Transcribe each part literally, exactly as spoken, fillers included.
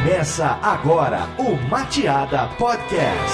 Começa agora o Mateada Podcast.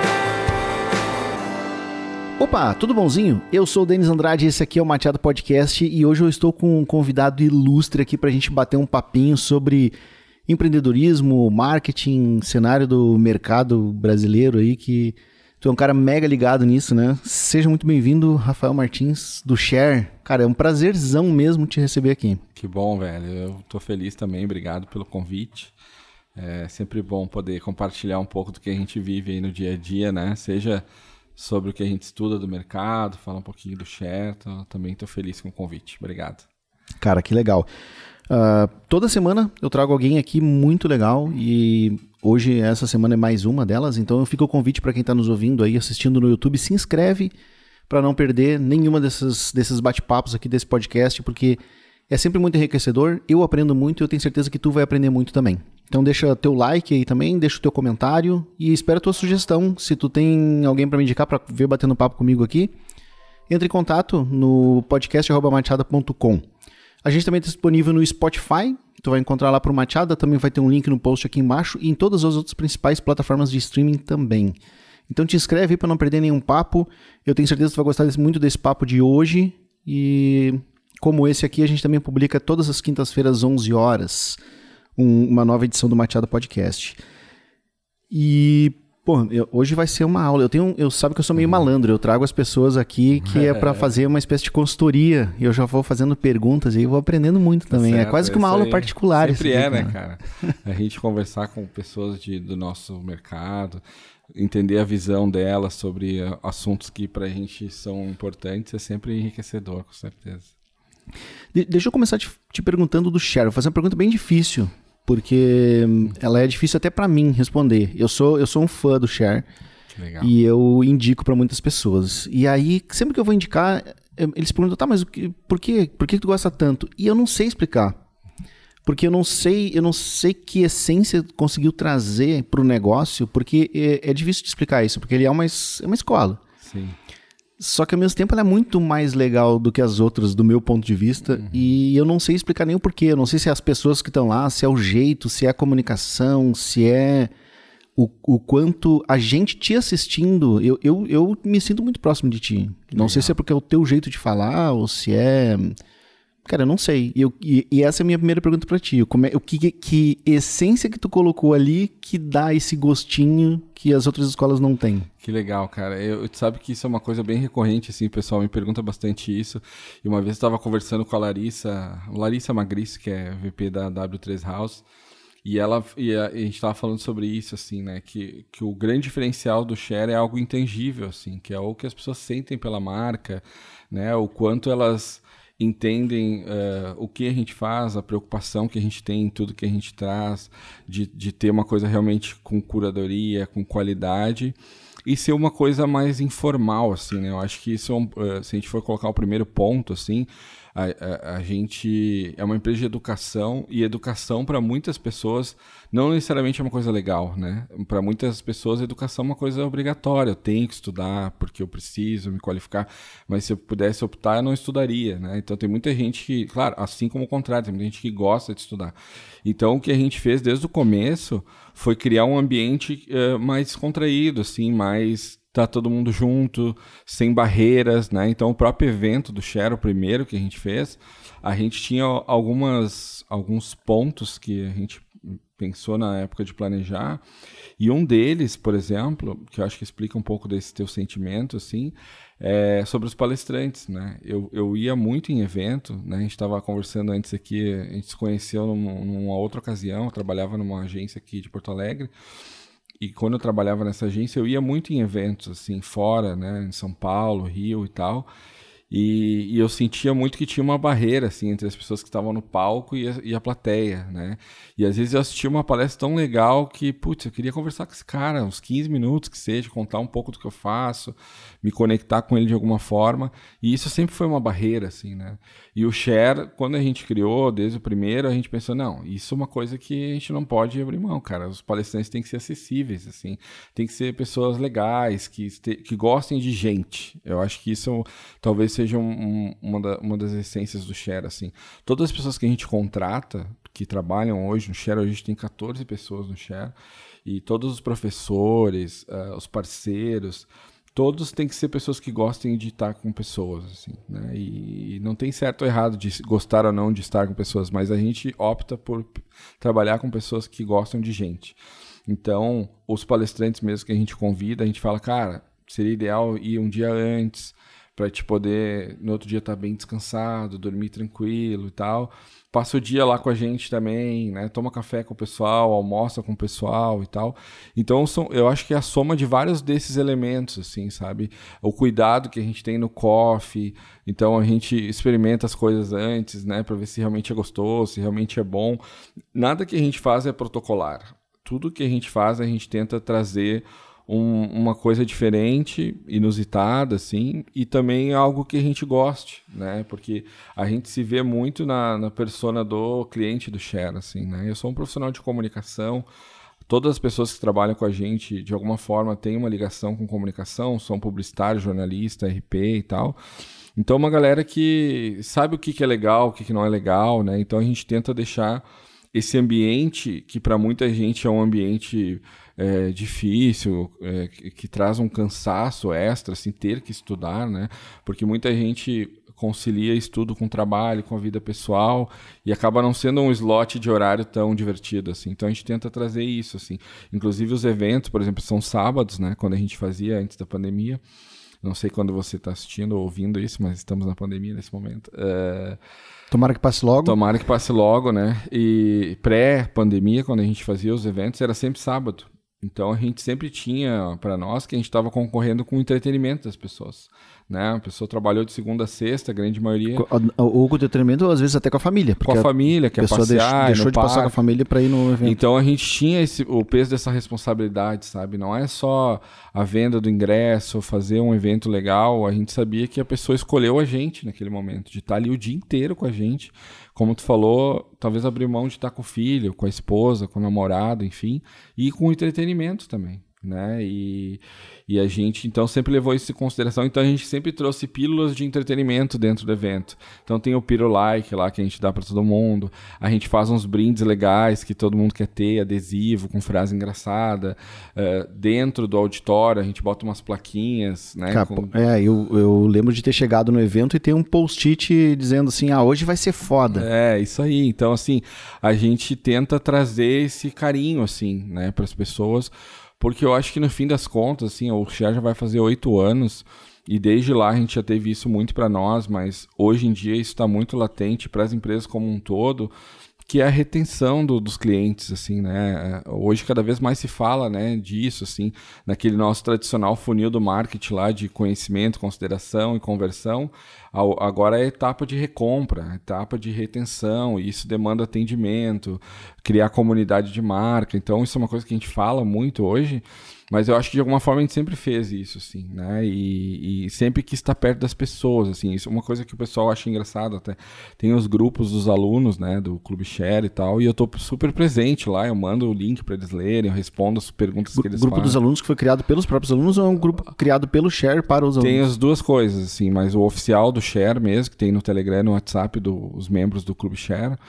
Opa, tudo bonzinho? Eu sou o Denis Andrade e esse aqui é o Mateada Podcast e hoje eu estou com um convidado ilustre aqui pra gente bater um papinho sobre empreendedorismo, marketing, cenário do mercado brasileiro aí, que tu é um cara mega ligado nisso, né? Seja muito bem-vindo, Rafael Martins, do Share. Cara, é um prazerzão mesmo te receber aqui. Que bom, velho. Eu tô feliz também, obrigado pelo convite. É sempre bom poder compartilhar um pouco do que a gente vive aí no dia a dia, né? Seja sobre o que a gente estuda do mercado, falar um pouquinho do Share. Então, também tô feliz com o convite. Obrigado. Cara, que legal. Uh, toda semana eu trago alguém aqui muito legal e hoje essa semana é mais uma delas, então eu fico o convite para quem está nos ouvindo aí, assistindo no YouTube, se inscreve para não perder nenhuma desses, desses bate-papos aqui desse podcast, porque é sempre muito enriquecedor, eu aprendo muito e eu tenho certeza que tu vai aprender muito também. Então deixa teu like aí também, deixa o teu comentário e espero a tua sugestão. Se tu tem alguém para me indicar para ver batendo papo comigo aqui, entre em contato no podcast arroba mateada ponto com. A gente também está disponível no Spotify, tu vai encontrar lá pro Mateada, também vai ter um link no post aqui embaixo e em todas as outras principais plataformas de streaming também. Então te inscreve aí para não perder nenhum papo, eu tenho certeza que tu vai gostar desse, muito desse papo de hoje e como esse aqui a gente também publica todas as quintas-feiras às onze horas, um, uma nova edição do Mateada Podcast. E... Pô, eu, hoje vai ser uma aula. Eu tenho, eu sabe que eu sou meio malandro. Eu trago as pessoas aqui que é para fazer uma espécie de consultoria. E eu já vou fazendo perguntas e vou aprendendo muito também. Certo, é quase que uma aula particular. Sempre é, né, cara? A gente conversar com pessoas de, do nosso mercado, entender a visão delas sobre assuntos que pra gente são importantes é sempre enriquecedor, com certeza. De, deixa eu começar te, te perguntando do Share. Vou fazer uma pergunta bem difícil. Porque ela é difícil até pra mim responder. Eu sou, eu sou um fã do Share. Que legal. E eu indico pra muitas pessoas. E aí, sempre que eu vou indicar, eles perguntam, tá, mas o que, por, quê? por que tu gosta tanto? E eu não sei explicar. Porque eu não sei, eu não sei que essência conseguiu trazer pro negócio, porque é, é difícil de explicar isso, porque ele é uma, é uma escola. Sim. Só que ao mesmo tempo ela é muito mais legal do que as outras, do meu ponto de vista, uhum. E eu não sei explicar nem o porquê. Eu não sei se é as pessoas que estão lá, se é o jeito, se é a comunicação, se é o, o quanto a gente te assistindo. Eu, eu, eu me sinto muito próximo de ti. Não legal. Sei se é porque é o teu jeito de falar ou se é... Cara, eu não sei. E, eu, e, e essa é a minha primeira pergunta pra ti. Como é, o que, que essência que tu colocou ali que dá esse gostinho que as outras escolas não têm? Que legal, cara. Eu, tu sabe que isso é uma coisa bem recorrente, assim, o pessoal me pergunta bastante isso. E uma vez eu estava conversando com a Larissa, Larissa Magris, que é V P da W três House, e, ela, e a, a gente estava falando sobre isso, assim, né? Que, que o grande diferencial do Share é algo intangível, assim, que é o que as pessoas sentem pela marca, né? O quanto elas entendem uh, o que a gente faz, a preocupação que a gente tem em tudo que a gente traz, de, de ter uma coisa realmente com curadoria, com qualidade, e ser uma coisa mais informal, assim, né? Eu acho que isso, é um, uh, se a gente for colocar o primeiro ponto, assim, a, a, a gente é uma empresa de educação, e educação para muitas pessoas não necessariamente é uma coisa legal, né? Para muitas pessoas, a educação é uma coisa obrigatória. Eu tenho que estudar porque eu preciso me qualificar, mas se eu pudesse optar, eu não estudaria, né? Então tem muita gente que, claro, assim como o contrário, tem muita gente que gosta de estudar. Então o que a gente fez desde o começo foi criar um ambiente uh, mais contraído, assim, mais... tá todo mundo junto, sem barreiras, né? Então o próprio evento do Share, o primeiro que a gente fez, a gente tinha algumas, alguns pontos que a gente pensou na época de planejar, e um deles, por exemplo, que eu acho que explica um pouco desse teu sentimento, assim, é sobre os palestrantes, né? Eu, eu ia muito em evento, né? A gente estava conversando antes aqui, a gente se conheceu numa, numa outra ocasião, eu trabalhava numa agência aqui de Porto Alegre, e quando eu trabalhava nessa agência, eu ia muito em eventos, assim, fora, né, em São Paulo, Rio e tal, e, e eu sentia muito que tinha uma barreira, assim, entre as pessoas que estavam no palco e a, e a plateia, né, e às vezes eu assistia uma palestra tão legal que, putz, eu queria conversar com esse cara, uns quinze minutos que seja, contar um pouco do que eu faço, me conectar com ele de alguma forma, e isso sempre foi uma barreira, assim, né, e o Share, quando a gente criou, desde o primeiro, a gente pensou, não, isso é uma coisa que a gente não pode abrir mão, cara, os palestrantes têm que ser acessíveis, assim, tem que ser pessoas legais, que, que gostem de gente, eu acho que isso talvez seja um, um, uma, da, uma das essências do Share, assim. Todas as pessoas que a gente contrata, que trabalham hoje no Share, hoje a gente tem catorze pessoas no Share, e todos os professores, uh, os parceiros, todos têm que ser pessoas que gostem de estar com pessoas, assim, né? E não tem certo ou errado de gostar ou não de estar com pessoas, mas a gente opta por trabalhar com pessoas que gostam de gente. Então, os palestrantes mesmo que a gente convida, a gente fala, cara, seria ideal ir um dia antes para te poder, no outro dia, estar bem descansado, dormir tranquilo e tal. Passa o dia lá com a gente também, né? Toma café com o pessoal, almoça com o pessoal e tal. Então, são, eu acho que é a soma de vários desses elementos, assim, sabe? O cuidado que a gente tem no coffee. Então, a gente experimenta as coisas antes, né? Para ver se realmente é gostoso, se realmente é bom. Nada que a gente faz é protocolar. Tudo que a gente faz, a gente tenta trazer um, uma coisa diferente, inusitada, assim, e também algo que a gente goste, né? Porque a gente se vê muito na, na persona do cliente do Share, assim, né? Eu sou um profissional de comunicação, todas as pessoas que trabalham com a gente, de alguma forma, têm uma ligação com comunicação, são publicitário, jornalista, R P e tal. Então, uma galera que sabe o que, que é legal, o que, que não é legal, né? Então, a gente tenta deixar esse ambiente, que para muita gente é um ambiente é, difícil, é, que, que traz um cansaço extra, assim, ter que estudar, né? Porque muita gente concilia estudo com trabalho, com a vida pessoal, e acaba não sendo um slot de horário tão divertido, assim. Então a gente tenta trazer isso, assim. Inclusive os eventos, por exemplo, são sábados, né? Quando a gente fazia antes da pandemia. Não sei quando você está assistindo ou ouvindo isso, mas estamos na pandemia nesse momento. É... Tomara que passe logo. Tomara que passe logo, né? E pré-pandemia, quando a gente fazia os eventos, era sempre sábado. Então a gente sempre tinha para nós que a gente estava concorrendo com o entretenimento das pessoas, né? A pessoa trabalhou de segunda a sexta, a grande maioria. Ou com o entretenimento, às vezes até com a família. Com a família, que é passear, deixou, deixou de parque. passar com a família para ir no evento. Então a gente tinha esse, o peso dessa responsabilidade, sabe? Não é só a venda do ingresso, fazer um evento legal. A gente sabia que a pessoa escolheu a gente naquele momento, de estar ali o dia inteiro com a gente. Como tu falou, talvez abrir mão de estar com o filho, com a esposa, com o namorado, enfim, e com o entretenimento também, né? E, e a gente, então, sempre levou isso em consideração. Então, a gente sempre trouxe pílulas de entretenimento dentro do evento. Então, tem o Piro Like lá, que a gente dá para todo mundo. A gente faz uns brindes legais que todo mundo quer ter, adesivo, com frase engraçada. Uh, dentro do auditório, a gente bota umas plaquinhas, né? Cara, com... É, eu, eu lembro de ter chegado no evento e ter um post-it dizendo assim, ah, hoje vai ser foda. É, isso aí. Então, assim, a gente tenta trazer esse carinho, assim, né, para as pessoas. Porque eu acho que no fim das contas, assim, o Share já vai fazer oito anos e desde lá a gente já teve isso muito para nós, mas hoje em dia isso está muito latente para as empresas como um todo, que é a retenção do, dos clientes, assim, né? Hoje cada vez mais se fala, né, disso, assim, naquele nosso tradicional funil do marketing lá de conhecimento, consideração e conversão. Agora é a etapa de recompra, a etapa de retenção, e isso demanda atendimento, criar comunidade de marca. Então isso é uma coisa que a gente fala muito hoje, mas eu acho que de alguma forma a gente sempre fez isso, assim, né? E, e sempre quis estar perto das pessoas, assim. Isso é uma coisa que o pessoal acha engraçado até. Tem os grupos dos alunos, né, do Clube Share e tal, e eu tô super presente lá, eu mando o link para eles lerem, eu respondo as perguntas que eles fazem. O grupo fazem. dos alunos que foi criado pelos próprios alunos ou é um grupo criado pelo Share para os alunos? Tem as duas coisas, assim, mas o oficial do Share mesmo, que tem no Telegram, no WhatsApp dos membros do Clube Share,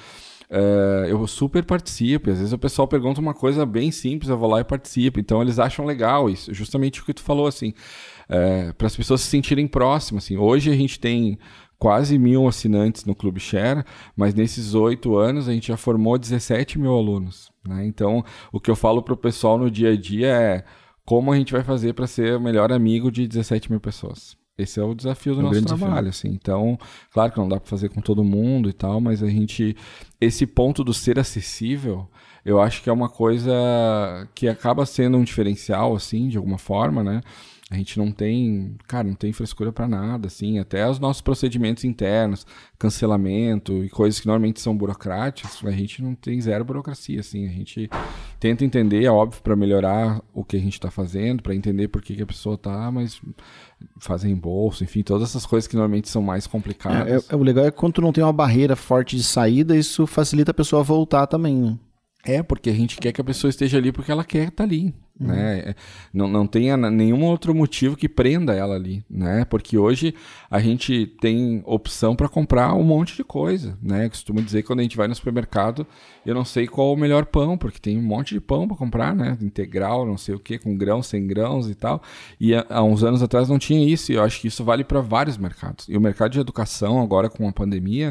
Uh, eu super participo. Às vezes o pessoal pergunta uma coisa bem simples, eu vou lá e participo. Então eles acham legal isso, justamente o que tu falou, assim, uh, para as pessoas se sentirem próximas, assim. Hoje a gente tem quase mil assinantes no Clube Share, mas nesses oito anos a gente já formou dezessete mil alunos, né? Então o que eu falo para o pessoal no dia a dia é como a gente vai fazer para ser o melhor amigo de dezessete mil pessoas. Esse é o desafio do é nosso trabalho, assim. Então, claro que não dá para fazer com todo mundo e tal, mas a gente... Esse ponto do ser acessível, eu acho que é uma coisa que acaba sendo um diferencial, assim, de alguma forma, né? A gente não tem, cara, não tem frescura para nada, assim. Até os nossos procedimentos internos, cancelamento e coisas que normalmente são burocráticas, a gente não tem zero burocracia, assim. A gente tenta entender, é óbvio, para melhorar o que a gente está fazendo, para entender por que, que a pessoa está, mas fazer reembolso, enfim, todas essas coisas que normalmente são mais complicadas. É, é, o legal é que quando tu não tem uma barreira forte de saída, isso facilita a pessoa a voltar também, né? É, porque a gente quer que a pessoa esteja ali porque ela quer estar ali. uhum. né? Não, não tenha nenhum outro motivo que prenda ela ali, né? Porque hoje a gente tem opção para comprar um monte de coisa, né? Eu costumo dizer que quando a gente vai no supermercado, eu não sei qual é o melhor pão, porque tem um monte de pão para comprar, né? Integral, não sei o que, com grãos, sem grãos e tal. E há, há uns anos atrás não tinha isso, e eu acho que isso vale para vários mercados. E o mercado de educação, agora com a pandemia,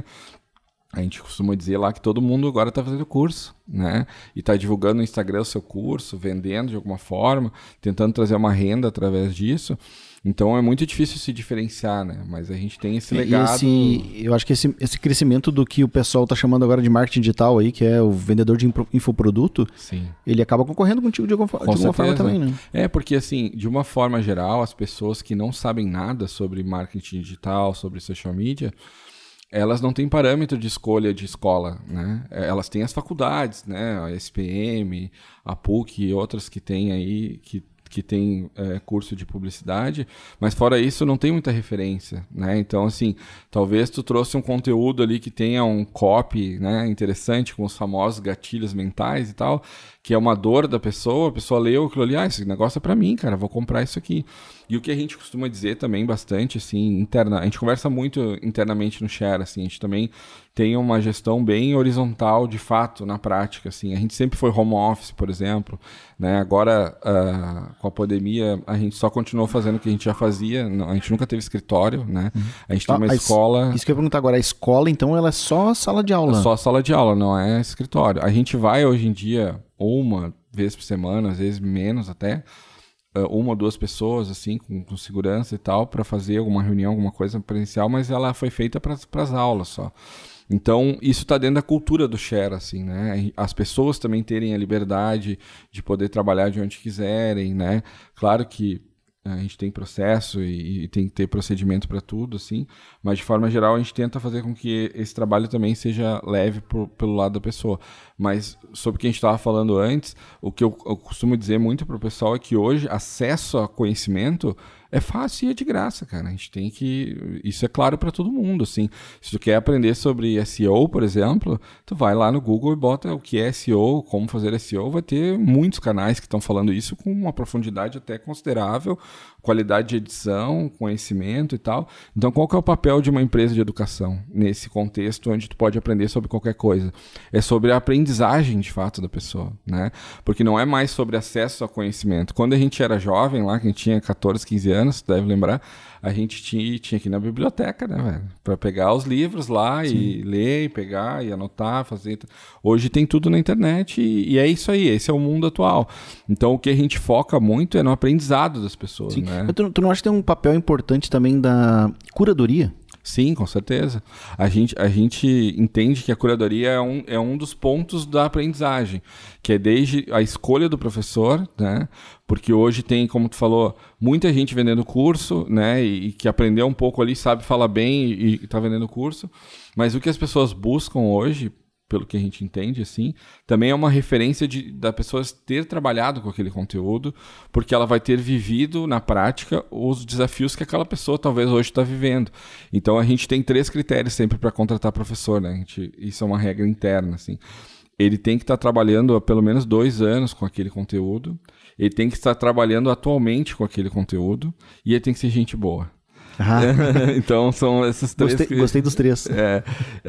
a gente costuma dizer lá que todo mundo agora está fazendo curso, né? E está divulgando no Instagram o seu curso, vendendo de alguma forma, tentando trazer uma renda através disso. Então é muito difícil se diferenciar, né? Mas a gente tem esse legado. Esse, eu acho que esse, esse crescimento do que o pessoal está chamando agora de marketing digital aí, que é o vendedor de infoproduto, sim, ele acaba concorrendo contigo de alguma, Com de alguma forma também, né? É, porque assim, de uma forma geral, as pessoas que não sabem nada sobre marketing digital, sobre social media, elas não têm parâmetro de escolha de escola, né? Elas têm as faculdades, né? A S P M, a P U C e outras que tem aí, que, que tem é, curso de publicidade, mas fora isso não tem muita referência, né? Então, assim, talvez tu trouxe um conteúdo ali que tenha um copy, né, interessante, com os famosos gatilhos mentais e tal, que é uma dor da pessoa, a pessoa leu aquilo ali, ah, esse negócio é pra mim, cara, vou comprar isso aqui. E o que a gente costuma dizer também bastante, assim, interna, a gente conversa muito internamente no Share, assim, a gente também tem uma gestão bem horizontal, de fato, na prática, assim, a gente sempre foi home office, por exemplo, né, agora, uh, com a pandemia, a gente só continuou fazendo o que a gente já fazia, não, a gente nunca teve escritório, né, a gente Ah, tem uma a escola... Isso que eu ia perguntar agora, a escola, então, ela é só sala de aula? É só sala de aula, não é escritório. A gente vai, hoje em dia, uma vez por semana, às vezes menos até, uma ou duas pessoas, assim, com, com segurança e tal, para fazer alguma reunião, alguma coisa presencial, mas ela foi feita para as aulas só. Então, isso está dentro da cultura do Share, assim, né? As pessoas também terem a liberdade de poder trabalhar de onde quiserem, né? Claro que a gente tem processo e, e tem que ter procedimento para tudo, assim, mas de forma geral a gente tenta fazer com que esse trabalho também seja leve por, pelo lado da pessoa. Mas sobre o que a gente estava falando antes, o que eu, eu costumo dizer muito para o pessoal é que hoje acesso a conhecimento é fácil e é de graça, cara. A gente tem que... Isso é claro para todo mundo, assim. Se tu quer aprender sobre S E O, por exemplo, tu vai lá no Google e bota o que é S E O, como fazer S E O. Vai ter muitos canais que estão falando isso com uma profundidade até considerável, qualidade de edição, conhecimento e tal. Então, qual que é o papel de uma empresa de educação nesse contexto onde tu pode aprender sobre qualquer coisa? É sobre a aprendizagem, de fato, da pessoa, né? Porque não é mais sobre acesso a conhecimento. Quando a gente era jovem lá, que a gente tinha catorze, quinze anos, tu deve lembrar, a gente tinha, tinha que ir na biblioteca, né, velho? Pra pegar os livros lá Sim. e ler, e pegar, e anotar, fazer... Hoje tem tudo na internet e, e é isso aí, esse é o mundo atual. Então, o que a gente foca muito é no aprendizado das pessoas, Sim. né? Tu, tu não acha que tem um papel importante também da curadoria? Sim, com certeza. A gente, a gente entende que a curadoria é um, é um dos pontos da aprendizagem, que é desde a escolha do professor, né? Porque hoje tem, como tu falou, muita gente vendendo curso, né? E, e que aprendeu um pouco ali, sabe falar bem e está vendendo curso. Mas o que as pessoas buscam hoje, pelo que a gente entende, assim, também é uma referência de, da pessoa ter trabalhado com aquele conteúdo, porque ela vai ter vivido na prática os desafios que aquela pessoa talvez hoje está vivendo. Então a gente tem três critérios sempre para contratar professor, né? A gente, isso é uma regra interna, assim. Ele tem que estar trabalhando há pelo menos dois anos com aquele conteúdo, ele tem que estar trabalhando atualmente com aquele conteúdo e ele tem que ser gente boa. Ah. Então são esses três. Gostei, que... gostei dos três. É,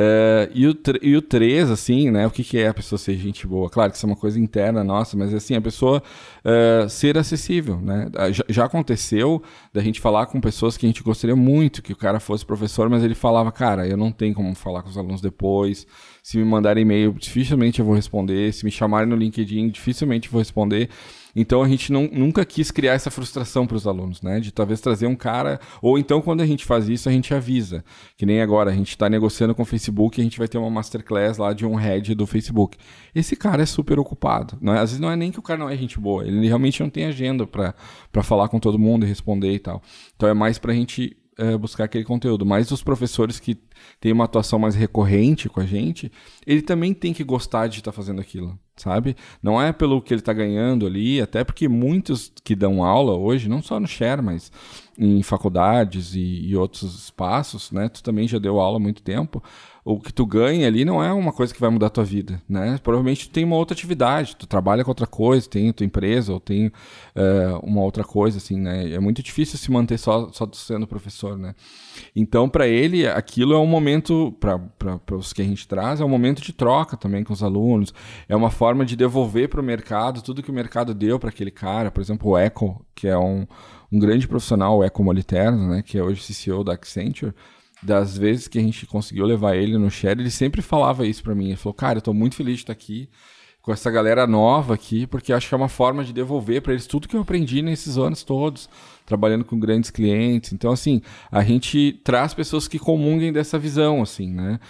é, e, o tr... e o três, assim, né? O que, que é a pessoa ser gente boa? Claro que isso é uma coisa interna nossa, mas assim, a pessoa é, ser acessível, né? Já, já aconteceu da gente falar com pessoas que a gente gostaria muito que o cara fosse professor, mas ele falava, cara, eu não tenho como falar com os alunos depois. Se me mandarem e-mail, dificilmente eu vou responder. Se me chamarem no LinkedIn, dificilmente eu vou responder. Então a gente não, nunca quis criar essa frustração para os alunos, né? De talvez trazer um cara... Ou então quando a gente faz isso, a gente avisa. Que nem agora, a gente está negociando com o Facebook e a gente vai ter uma masterclass lá de um head do Facebook. Esse cara é super ocupado. Não é? Às vezes não é nem que o cara não é gente boa. Ele realmente não tem agenda para falar com todo mundo e responder e tal. Então é mais para a gente... É, buscar aquele conteúdo, mas os professores que têm uma atuação mais recorrente com a gente, ele também tem que gostar de estar fazendo aquilo, sabe? Não é pelo que ele está ganhando ali, até porque muitos que dão aula hoje, não só no Share, mas em faculdades e, e outros espaços, né? Tu também já deu aula há muito tempo. O que tu ganha ali não é uma coisa que vai mudar a tua vida, né? Provavelmente tu tem uma outra atividade, tu trabalha com outra coisa, tem a tua empresa ou tem uh, uma outra coisa, assim, né? É muito difícil se manter só, só sendo professor, né? Então, para ele, aquilo é um momento, para os que a gente traz, é um momento de troca também com os alunos, é uma forma de devolver para o mercado tudo que o mercado deu para aquele cara. Por exemplo, o Eco, que é um, um grande profissional, o Eco Moliterno, né? Que é hoje C C O da Accenture. Das vezes que a gente conseguiu levar ele no Share, ele sempre falava isso pra mim. Ele falou, cara, eu tô muito feliz de estar aqui com essa galera nova aqui, porque acho que é uma forma de devolver pra eles tudo que eu aprendi nesses anos todos, trabalhando com grandes clientes. Então, assim, a gente traz pessoas que comunguem dessa visão, assim, né?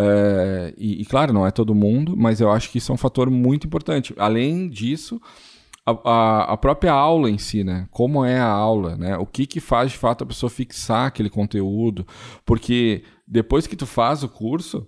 É, e, e, claro, não é todo mundo, mas eu acho que isso é um fator muito importante. Além disso, A, a, a própria aula em si, né? Como é a aula, né? O que que faz, de fato, a pessoa fixar aquele conteúdo? Porque depois que tu faz o curso,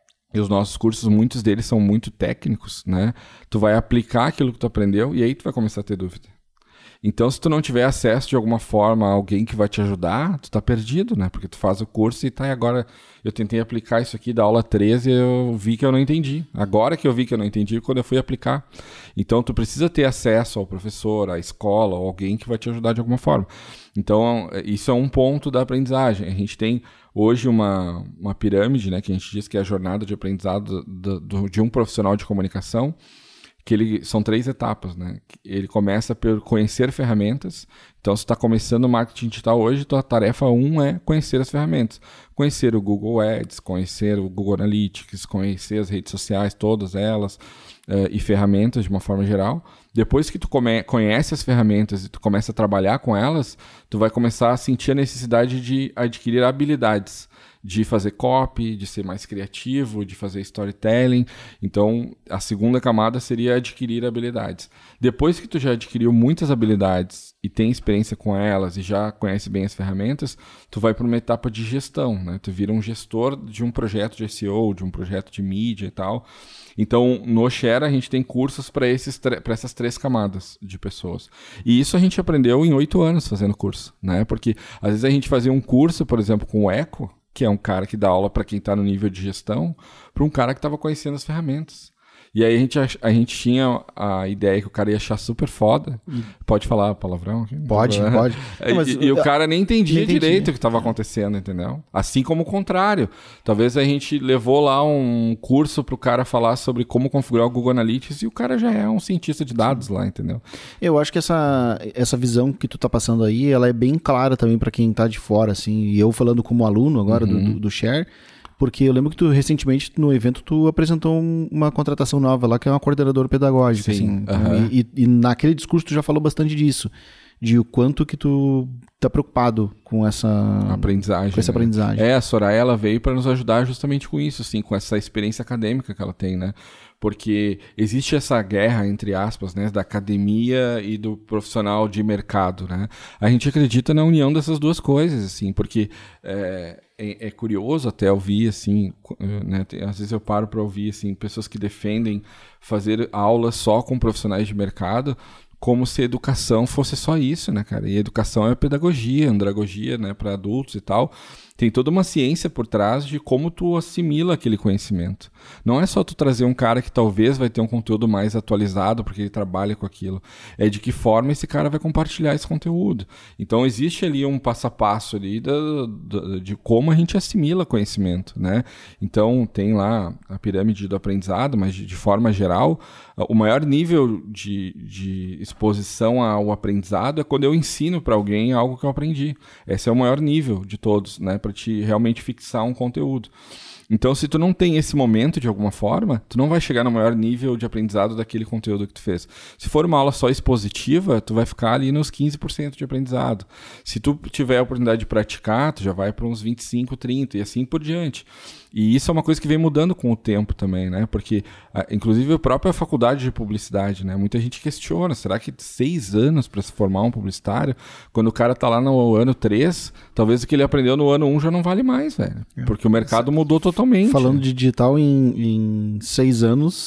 e os nossos cursos, muitos deles são muito técnicos, né? Tu vai aplicar aquilo que tu aprendeu e aí tu vai começar a ter dúvida. Então, se tu não tiver acesso de alguma forma a alguém que vai te ajudar, tu tá perdido, né? Porque tu faz o curso e tá, e agora eu tentei aplicar isso aqui da aula treze e eu vi que eu não entendi. Agora que eu vi que eu não entendi, quando eu fui aplicar. Então, tu precisa ter acesso ao professor, à escola, ou alguém que vai te ajudar de alguma forma. Então, isso é um ponto da aprendizagem. A gente tem hoje uma, uma pirâmide, né? Que a gente diz que é a jornada de aprendizado do, do, de um profissional de comunicação, que ele, são três etapas, né? Ele começa por conhecer ferramentas. Então, se está começando o marketing digital hoje, tua tarefa um é conhecer as ferramentas. Conhecer o Google Ads, conhecer o Google Analytics, conhecer as redes sociais, todas elas, uh, e ferramentas de uma forma geral. Depois que tu come- conhece as ferramentas e tu começa a trabalhar com elas, tu vai começar a sentir a necessidade de adquirir habilidades, de fazer copy, de ser mais criativo, de fazer storytelling. Então, a segunda camada seria adquirir habilidades. Depois que tu já adquiriu muitas habilidades e tem experiência com elas e já conhece bem as ferramentas, tu vai para uma etapa de gestão, né? Tu vira um gestor de um projeto de S E O, de um projeto de mídia e tal. Então, no Share, a gente tem cursos para essas três camadas de pessoas. E isso a gente aprendeu em oito anos fazendo curso, né? Porque às vezes a gente fazia um curso, por exemplo, com o Eco, que é um cara que dá aula para quem está no nível de gestão, para um cara que estava conhecendo as ferramentas. E aí a gente, a gente tinha a ideia que o cara ia achar super foda. Hum. Pode falar palavrão? Pode, pode. E, Não, e, e o cara nem entendia entendi. direito o que estava acontecendo, entendeu? Assim como o contrário. Talvez a gente levou lá um curso para o cara falar sobre como configurar o Google Analytics e o cara já é um cientista de dados. Sim. Lá, entendeu? Eu acho que essa, essa visão que tu tá passando aí, ela é bem clara também para quem tá de fora, assim. E eu falando como aluno agora uhum. do, do, do Share. Porque eu lembro que tu, recentemente, no evento, tu apresentou um, uma contratação nova lá, que é uma coordenadora pedagógica. Sim, assim. Então, uhum. e, e naquele discurso tu já falou bastante disso. De o quanto que tu tá preocupado com essa aprendizagem. Com essa aprendizagem. É, a Soraya, ela veio para nos ajudar justamente com isso, assim, com essa experiência acadêmica que ela tem, né? Porque existe essa guerra, entre aspas, né, da academia e do profissional de mercado, né? A gente acredita na união dessas duas coisas, assim, porque é, é, é curioso até ouvir, assim, né, tem, às vezes eu paro para ouvir, assim, pessoas que defendem fazer aulas só com profissionais de mercado, como se educação fosse só isso, né, cara? E educação é pedagogia, andragogia, né, para adultos e tal. Tem toda uma ciência por trás de como tu assimila aquele conhecimento. Não é só tu trazer um cara que talvez vai ter um conteúdo mais atualizado porque ele trabalha com aquilo. É de que forma esse cara vai compartilhar esse conteúdo. Então existe ali um passo a passo ali da, da, de como a gente assimila conhecimento, né? Então tem lá a pirâmide do aprendizado, mas de, de forma geral, o maior nível de, de exposição ao aprendizado é quando eu ensino para alguém algo que eu aprendi. Esse é o maior nível de todos, né? Para te realmente fixar um conteúdo. Então, se tu não tem esse momento de alguma forma, tu não vai chegar no maior nível de aprendizado daquele conteúdo que tu fez. Se for uma aula só expositiva, tu vai ficar ali nos quinze por cento de aprendizado. Se tu tiver a oportunidade de praticar, tu já vai para uns vinte e cinco, trinta e assim por diante. E isso é uma coisa que vem mudando com o tempo também, né? Porque, inclusive, a própria faculdade de publicidade, né? Muita gente questiona, será que seis anos para se formar um publicitário? Quando o cara tá lá no ano três, talvez o que ele aprendeu no ano um já não vale mais, velho. Porque o mercado mudou totalmente. Falando de digital em, em seis anos...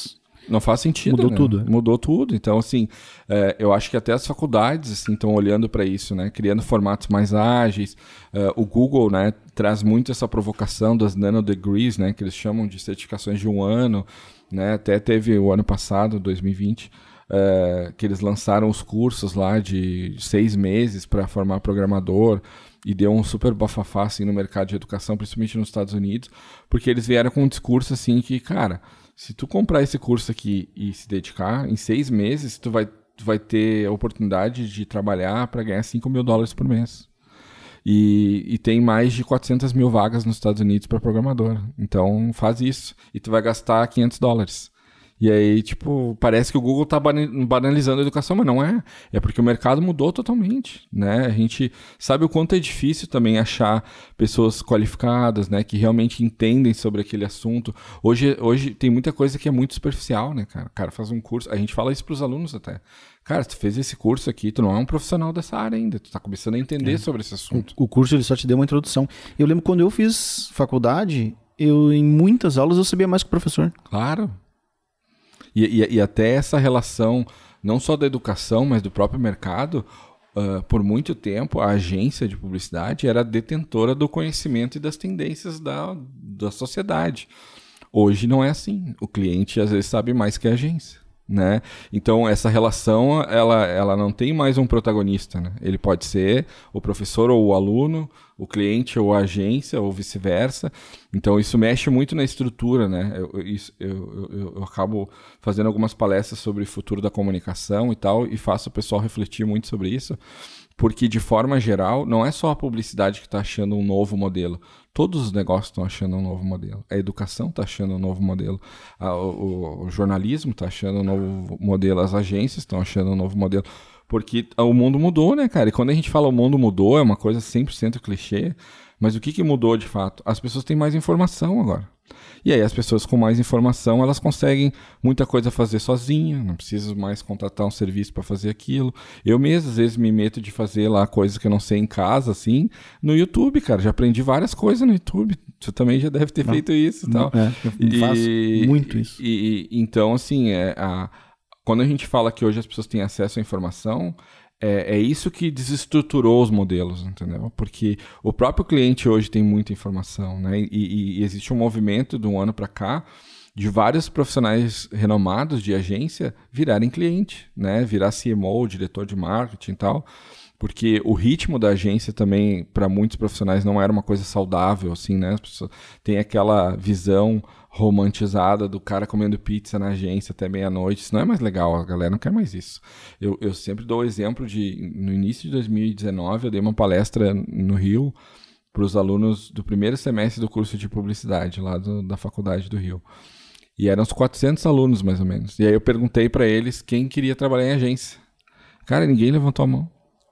Não faz sentido, Mudou né? tudo. Mudou tudo. Então, assim, é, eu acho que até as faculdades assim, estão olhando para isso, né? Criando formatos mais ágeis. Uh, o Google, né, traz muito essa provocação das nanodegrees, né? Que eles chamam de certificações de um ano. Né? Até teve o ano passado, dois mil e vinte, uh, que eles lançaram os cursos lá de seis meses para formar programador. E deu um super bafafá assim, no mercado de educação, principalmente nos Estados Unidos, porque eles vieram com um discurso assim que, cara, se tu comprar esse curso aqui e se dedicar, em seis meses tu vai, tu vai ter a oportunidade de trabalhar para ganhar cinco mil dólares por mês. E, e tem mais de quatrocentas mil vagas nos Estados Unidos para programador. Então faz isso e tu vai gastar quinhentos dólares. E aí, tipo, parece que o Google tá banalizando a educação, mas não é. É porque o mercado mudou totalmente, né? A gente sabe o quanto é difícil também achar pessoas qualificadas, né? Que realmente entendem sobre aquele assunto. Hoje, hoje tem muita coisa que é muito superficial, né, cara? O cara faz um curso, a gente fala isso pros alunos até. Cara, tu fez esse curso aqui, tu não é um profissional dessa área ainda. Tu tá começando a entender é. sobre esse assunto. O, o curso, ele só te deu uma introdução. Eu lembro quando eu fiz faculdade, eu em muitas aulas eu sabia mais que o professor. Claro. E, e, e até essa relação, não só da educação, mas do próprio mercado, uh, por muito tempo, a agência de publicidade era detentora do conhecimento e das tendências da, da sociedade. Hoje não é assim. O cliente, às vezes, sabe mais que a agência. Né? Então essa relação ela, ela não tem mais um protagonista, né? Ele pode ser o professor ou o aluno, o cliente ou a agência ou vice-versa. Então isso mexe muito na estrutura, né? eu, isso, eu, eu, eu acabo fazendo algumas palestras sobre o futuro da comunicação e tal, e faço o pessoal refletir muito sobre isso, porque de forma geral não é só a publicidade que está achando um novo modelo. Todos os negócios estão achando um novo modelo. A educação está achando um novo modelo. A, o, o jornalismo está achando um novo modelo. As agências estão achando um novo modelo. Porque o mundo mudou, né, cara? E quando a gente fala o mundo mudou, é uma coisa cem por cento clichê. Mas o que, que mudou de fato? As pessoas têm mais informação agora. E aí as pessoas com mais informação, elas conseguem muita coisa fazer sozinha, não preciso mais contratar um serviço para fazer aquilo. Eu mesmo, às vezes, me meto de fazer lá coisas que eu não sei em casa, assim, no YouTube, cara. Já aprendi várias coisas no YouTube. Você também já deve ter não, feito isso e tal. É, eu e, faço muito isso. E, e, então, assim, é, a, quando a gente fala que hoje as pessoas têm acesso à informação, É, é isso que desestruturou os modelos, entendeu? Porque o próprio cliente hoje tem muita informação, né? E, e, e existe um movimento de um ano para cá de vários profissionais renomados de agência virarem cliente, né? Virar C M O, diretor de marketing e tal. Porque o ritmo da agência também, para muitos profissionais, não era uma coisa saudável, assim, né? As pessoas têm aquela visão romantizada do cara comendo pizza na agência até meia-noite. Isso não é mais legal, a galera não quer mais isso. Eu, eu sempre dou o exemplo de, no início de dois mil e dezenove, eu dei uma palestra no Rio para os alunos do primeiro semestre do curso de publicidade, lá do, da faculdade do Rio. E eram uns quatrocentos alunos, mais ou menos. E aí eu perguntei para eles quem queria trabalhar em agência. Cara, ninguém levantou a mão.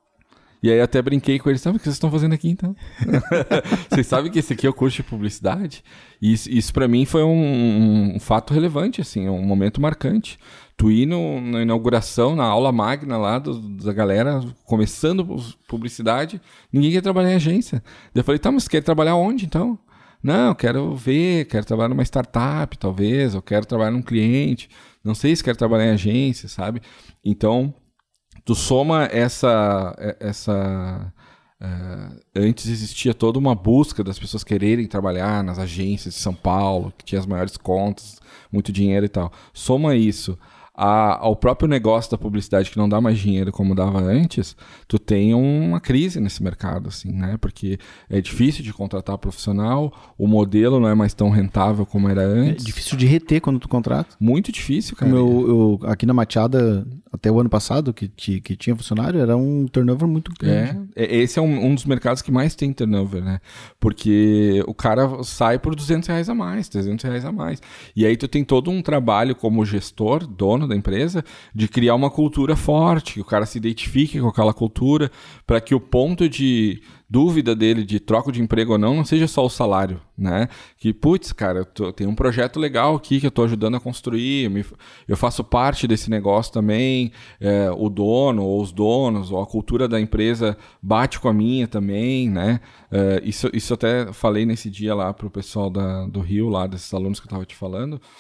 E aí eu até brinquei com eles, sabe o que vocês estão fazendo aqui então? Vocês sabem que esse aqui é o curso de publicidade? E isso, isso para mim foi um, um fato relevante, assim, um momento marcante. Tu ir no, na inauguração, na aula magna lá do, da galera, começando publicidade, ninguém quer trabalhar em agência. Daí eu falei, tá, mas quer trabalhar onde então? Não, eu quero ver, quero trabalhar numa startup, talvez, eu quero trabalhar num cliente, não sei se quero trabalhar em agência, sabe? Então, tu soma essa... essa uh, antes existia toda uma busca das pessoas quererem trabalhar nas agências de São Paulo, que tinha as maiores contas, muito dinheiro e tal. Soma isso a, ao próprio negócio da publicidade, que não dá mais dinheiro como dava antes, tu tem uma crise nesse mercado, assim, né? Porque é difícil de contratar profissional, o modelo não é mais tão rentável como era antes. É difícil de reter quando tu contrata. Muito difícil, cara. Eu, eu, aqui na Machada, até o ano passado, que, que tinha funcionário, era um turnover muito grande. É, esse é um, um dos mercados que mais tem turnover, né? Porque o cara sai por duzentos reais a mais, trezentos reais a mais. E aí tu tem todo um trabalho como gestor, dono da empresa, de criar uma cultura forte, que o cara se identifique com aquela cultura, para que o ponto de dúvida dele de troca de emprego ou não, não seja só o salário, né? Que, putz, cara, eu tô, tem um projeto legal aqui que eu tô ajudando a construir, eu, me, eu faço parte desse negócio também, é, o dono ou os donos, ou a cultura da empresa bate com a minha também, né? É, isso, isso eu até falei nesse dia lá pro pessoal da, do Rio, lá desses alunos que eu tava te falando.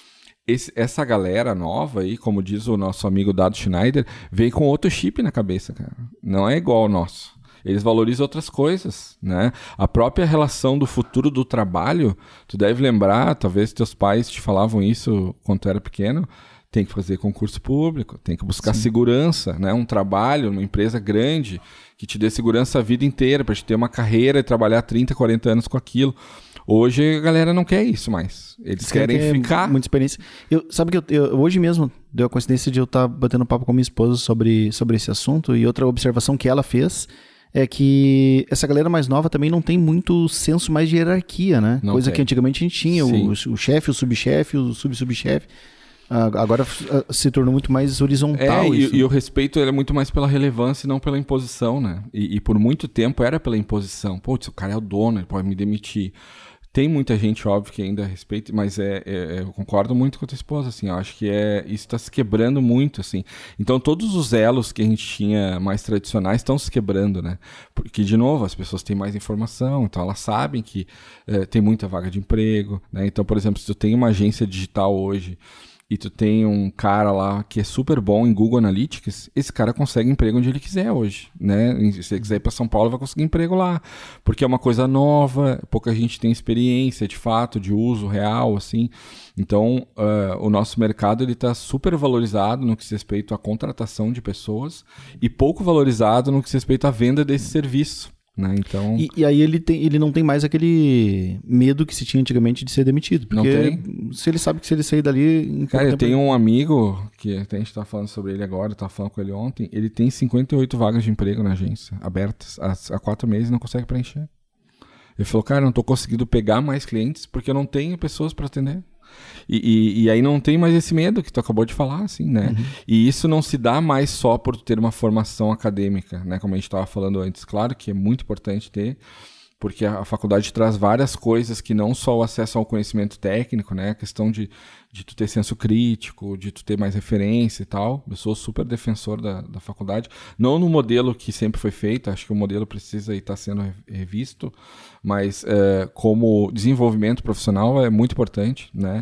esse, essa galera nova aí, como diz o nosso amigo Dado Schneider, veio com outro chip na cabeça, cara. Não é igual ao nosso. Eles valorizam outras coisas, né? A própria relação do futuro do trabalho, tu deve lembrar, talvez teus pais te falavam isso quando tu era pequeno, tem que fazer concurso público, tem que buscar Sim. segurança, né? Um trabalho, uma empresa grande, que te dê segurança a vida inteira, para te ter uma carreira e trabalhar trinta, quarenta anos com aquilo. Hoje a galera não quer isso mais. Eles Eles querem quer ficar... Muita experiência. Eu, sabe que eu, eu, hoje mesmo deu a coincidência de eu estar batendo papo com minha esposa sobre, sobre esse assunto, e outra observação que ela fez é que essa galera mais nova também não tem muito senso mais de hierarquia, né? Não Coisa tem. Que antigamente a gente tinha, o, o chefe, o subchefe, o sub-subchefe. Agora se tornou muito mais horizontal. É, isso. E, e o respeito ele é muito mais pela relevância e não pela imposição, né? E, e por muito tempo era pela imposição. Pô, o cara é o dono, ele pode me demitir. Tem muita gente, óbvio, que ainda respeita, mas é, é, eu concordo muito com a tua esposa, assim, eu acho que é, isso está se quebrando muito, assim. Então, todos os elos que a gente tinha mais tradicionais estão se quebrando, né? Porque, de novo, as pessoas têm mais informação, então elas sabem que é, tem muita vaga de emprego, né? Então, por exemplo, se tu tem uma agência digital hoje e tu tem um cara lá que é super bom em Google Analytics, esse cara consegue emprego onde ele quiser hoje, né? Se ele quiser ir para São Paulo, vai conseguir emprego lá, porque é uma coisa nova, pouca gente tem experiência de fato, de uso real, assim. Então, uh, o nosso mercado ele está super valorizado no que se respeita à contratação de pessoas e pouco valorizado no que se respeita à venda desse serviço. Né? Então... E, e aí ele, tem, ele não tem mais aquele medo que se tinha antigamente de ser demitido. Porque não tem. Se ele sabe que se ele sair dali... Cara, eu tenho um amigo, que a gente tá falando sobre ele agora, eu tava falando com ele ontem, ele tem cinquenta e oito vagas de emprego na agência, abertas, há, há quatro meses e não consegue preencher. Ele falou, cara, eu não tô conseguindo pegar mais clientes porque eu não tenho pessoas para atender. E, e, e aí não tem mais esse medo que tu acabou de falar, assim, né? Uhum. E isso não se dá mais só por ter uma formação acadêmica, né? Como a gente estava falando antes. Claro que é muito importante ter, porque a faculdade traz várias coisas que não só o acesso ao conhecimento técnico, né? A questão de, de tu ter senso crítico, de tu ter mais referência e tal. Eu sou super defensor da, da faculdade. Não no modelo que sempre foi feito, acho que o modelo precisa estar sendo revisto, mas é, como desenvolvimento profissional é muito importante, né?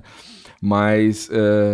Mas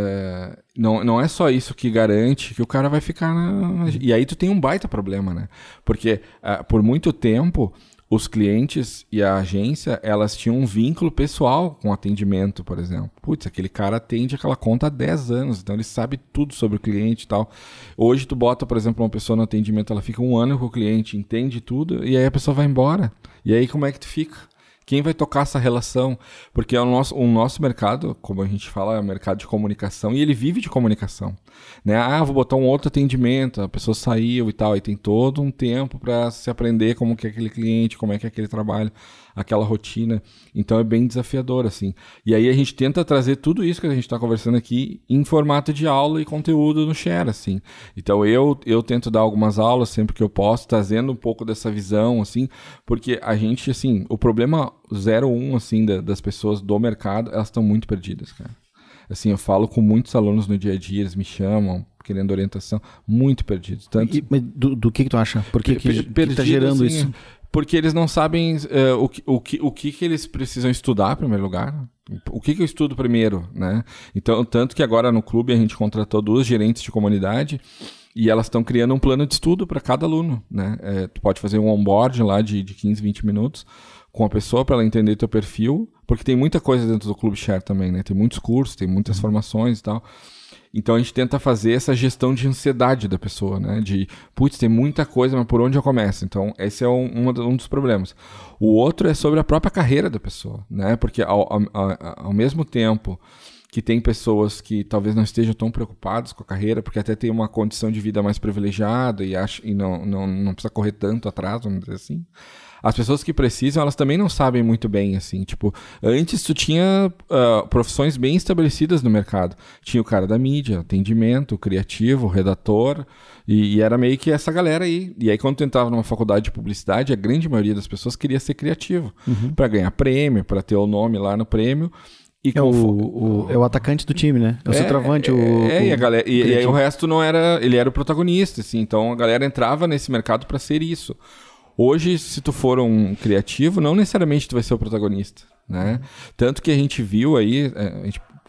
é, não, não é só isso que garante que o cara vai ficar na... E aí tu tem um baita problema, né? Porque é, por muito tempo... Os clientes e a agência, elas tinham um vínculo pessoal com o atendimento, por exemplo. Putz, aquele cara atende aquela conta há dez anos, então ele sabe tudo sobre o cliente e tal. Hoje tu bota, por exemplo, uma pessoa no atendimento, ela fica um ano com o cliente, entende tudo, e aí a pessoa vai embora. E aí como é que tu fica? Quem vai tocar essa relação? Porque o nosso, o nosso mercado, como a gente fala, é um mercado de comunicação, e ele vive de comunicação. Né? Ah, vou botar um outro atendimento, a pessoa saiu e tal, e tem todo um tempo para se aprender como que é aquele cliente, como é que é aquele trabalho, aquela rotina. Então é bem desafiador, assim. E aí a gente tenta trazer tudo isso que a gente está conversando aqui em formato de aula e conteúdo no Share, assim. Então eu, eu tento dar algumas aulas sempre que eu posso, trazendo um pouco dessa visão, assim, porque a gente, assim, o problema zero um, assim, da, das pessoas do mercado, elas estão muito perdidas, cara. Assim, eu falo com muitos alunos no dia a dia, eles me chamam, querendo orientação, muito perdidos. Tanto... E, mas do, do que que tu acha? Por que que, que, que tá gerando assim, isso? Porque eles não sabem uh, o, que, o, que, o que que eles precisam estudar, em primeiro lugar. O que que eu estudo primeiro, né? Então, tanto que agora no clube a gente contratou duas gerentes de comunidade e elas estão criando um plano de estudo para cada aluno, né? É, tu pode fazer um onboard lá de, de quinze, vinte minutos com a pessoa para ela entender teu perfil, porque tem muita coisa dentro do Clube Share também, né? Tem muitos cursos, tem muitas formações e tal. Então a gente tenta fazer essa gestão de ansiedade da pessoa, né? De, putz, tem muita coisa, mas por onde eu começo? Então esse é um, um dos problemas. O outro é sobre a própria carreira da pessoa, né? Porque ao, ao, ao mesmo tempo que tem pessoas que talvez não estejam tão preocupadas com a carreira, porque até tem uma condição de vida mais privilegiada e, acha, e não, não, não precisa correr tanto atrás, vamos dizer assim. As pessoas que precisam, elas também não sabem muito bem, assim, tipo, antes tu tinha uh, profissões bem estabelecidas no mercado. Tinha o cara da mídia, atendimento, criativo, redator, e, e era meio que essa galera aí. E aí quando tu entrava numa faculdade de publicidade, a grande maioria das pessoas queria ser criativo, uhum. para ganhar prêmio, para ter o nome lá no prêmio. E é, o, o, é o atacante do time, né? É o é, centroavante. É, o, é, o, e, a galera, e, e aí o resto não era... Ele era o protagonista, assim, então a galera entrava nesse mercado para ser isso. Hoje, se tu for um criativo, não necessariamente tu vai ser o protagonista, né? Tanto que a gente viu aí, a gente,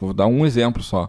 vou dar um exemplo só.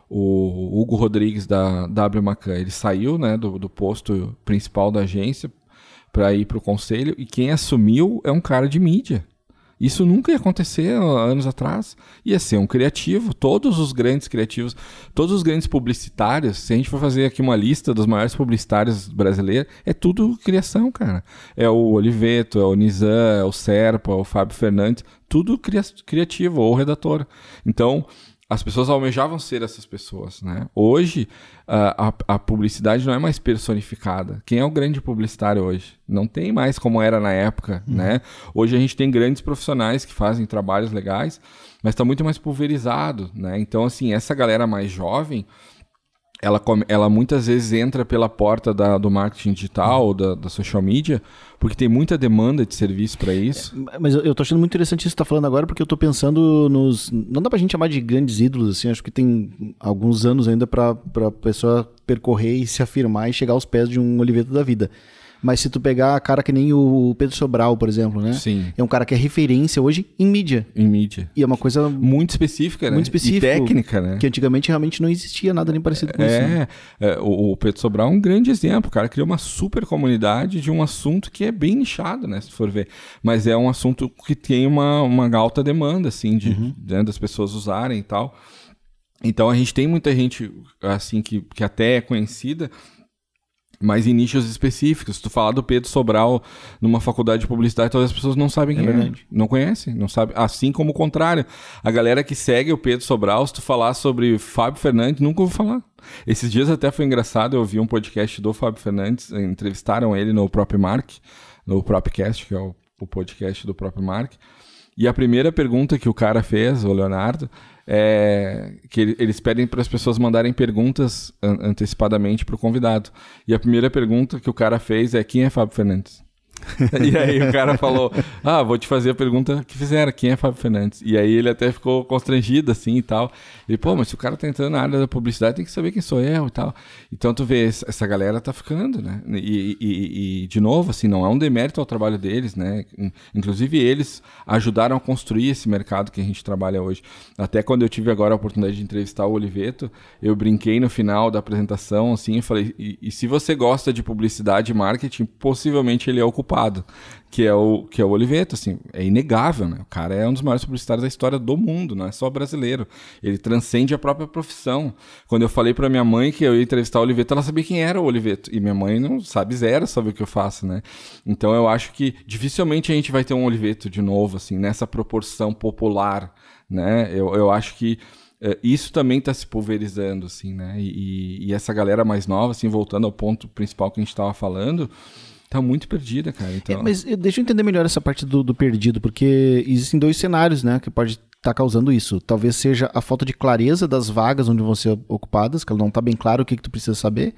O Hugo Rodrigues da W Macan, ele saiu, né, do, do posto principal da agência para ir para o conselho, e quem assumiu é um cara de mídia. Isso nunca ia acontecer anos atrás. Ia ser um criativo. Todos os grandes criativos, todos os grandes publicitários, se a gente for fazer aqui uma lista dos maiores publicitários brasileiros, é tudo criação, cara. É o Oliveto, é o Nizam, é o Serpa, é o Fábio Fernandes, tudo cria- criativo ou redator. Então, as pessoas almejavam ser essas pessoas, né? Hoje, a, a, a publicidade não é mais personificada. Quem é o grande publicitário hoje? Não tem mais como era na época, uhum. né? Hoje a gente tem grandes profissionais que fazem trabalhos legais, mas está muito mais pulverizado, né? Então, assim, essa galera mais jovem, ela, ela muitas vezes entra pela porta da, do marketing digital, uhum. da, da social media, porque tem muita demanda de serviço para isso. É, mas eu, eu tô achando muito interessante isso que você tá falando agora, porque eu tô pensando nos... Não dá pra gente chamar de grandes ídolos, assim, acho que tem alguns anos ainda pra, pra pessoa percorrer e se afirmar e chegar aos pés de um Oliveto da vida. Mas se tu pegar a cara que nem o Pedro Sobral, por exemplo, né? Sim. É um cara que é referência hoje em mídia. Em mídia. E é uma coisa... Muito específica, né? Muito específica. E técnica, né? Que antigamente realmente não existia nada nem parecido com é, isso. Né? É, o, o Pedro Sobral é um grande exemplo. O cara criou uma super comunidade de um assunto que é bem nichado, né? Se for ver. Mas é um assunto que tem uma, uma alta demanda, assim, de, uhum. de, das pessoas usarem e tal. Então a gente tem muita gente, assim, que, que até é conhecida, mas em nichos específicos. Se tu falar do Pedro Sobral numa faculdade de publicidade, todas as pessoas não sabem quem é. é. Não conhecem, não sabem. Assim como o contrário. A galera que segue o Pedro Sobral, se tu falar sobre Fábio Fernandes, nunca ouviu falar. Esses dias até foi engraçado, eu vi um podcast do Fábio Fernandes, entrevistaram ele no próprio Mark, no Propcast, que é o, o podcast do próprio Mark. E a primeira pergunta que o cara fez, o Leonardo, é que ele, eles pedem para as pessoas mandarem perguntas an- antecipadamente para o convidado. E a primeira pergunta que o cara fez é: quem é Fábio Fernandes? E aí o cara falou: ah, vou te fazer a pergunta que fizeram, quem é Fábio Fernandes? E aí ele até ficou constrangido assim e tal. Ele, pô, mas se o cara tá entrando na área da publicidade, tem que saber quem sou eu e tal. Então tu vê, essa galera tá ficando, né? E, e, e de novo, assim, não é um demérito ao trabalho deles, né? Inclusive eles ajudaram a construir esse mercado que a gente trabalha hoje. Até quando eu tive agora a oportunidade de entrevistar o Oliveto, eu brinquei no final da apresentação, assim, e falei, e, e se você gosta de publicidade e marketing, possivelmente ele é o culpado, que é o, que é o Oliveto, assim, é inegável, né? O cara é um dos maiores publicitários da história do mundo, não é só brasileiro. Ele transcende a própria profissão. Quando eu falei pra minha mãe que eu ia entrevistar o Oliveto, ela sabia quem era o Oliveto, e minha mãe não sabe zero sobre o que eu faço, né? Então eu acho que dificilmente a gente vai ter um Oliveto de novo, assim, nessa proporção popular, né? Eu, eu acho que é, isso também está se pulverizando, assim, né? E, e essa galera mais nova, assim, voltando ao ponto principal que a gente estava falando, tá muito perdida, cara. Então... É, mas deixa eu entender melhor essa parte do, do perdido, porque existem dois cenários, né, que pode estar tá causando isso. Talvez seja a falta de clareza das vagas onde vão ser ocupadas, que ela não tá bem claro o que, que tu precisa saber,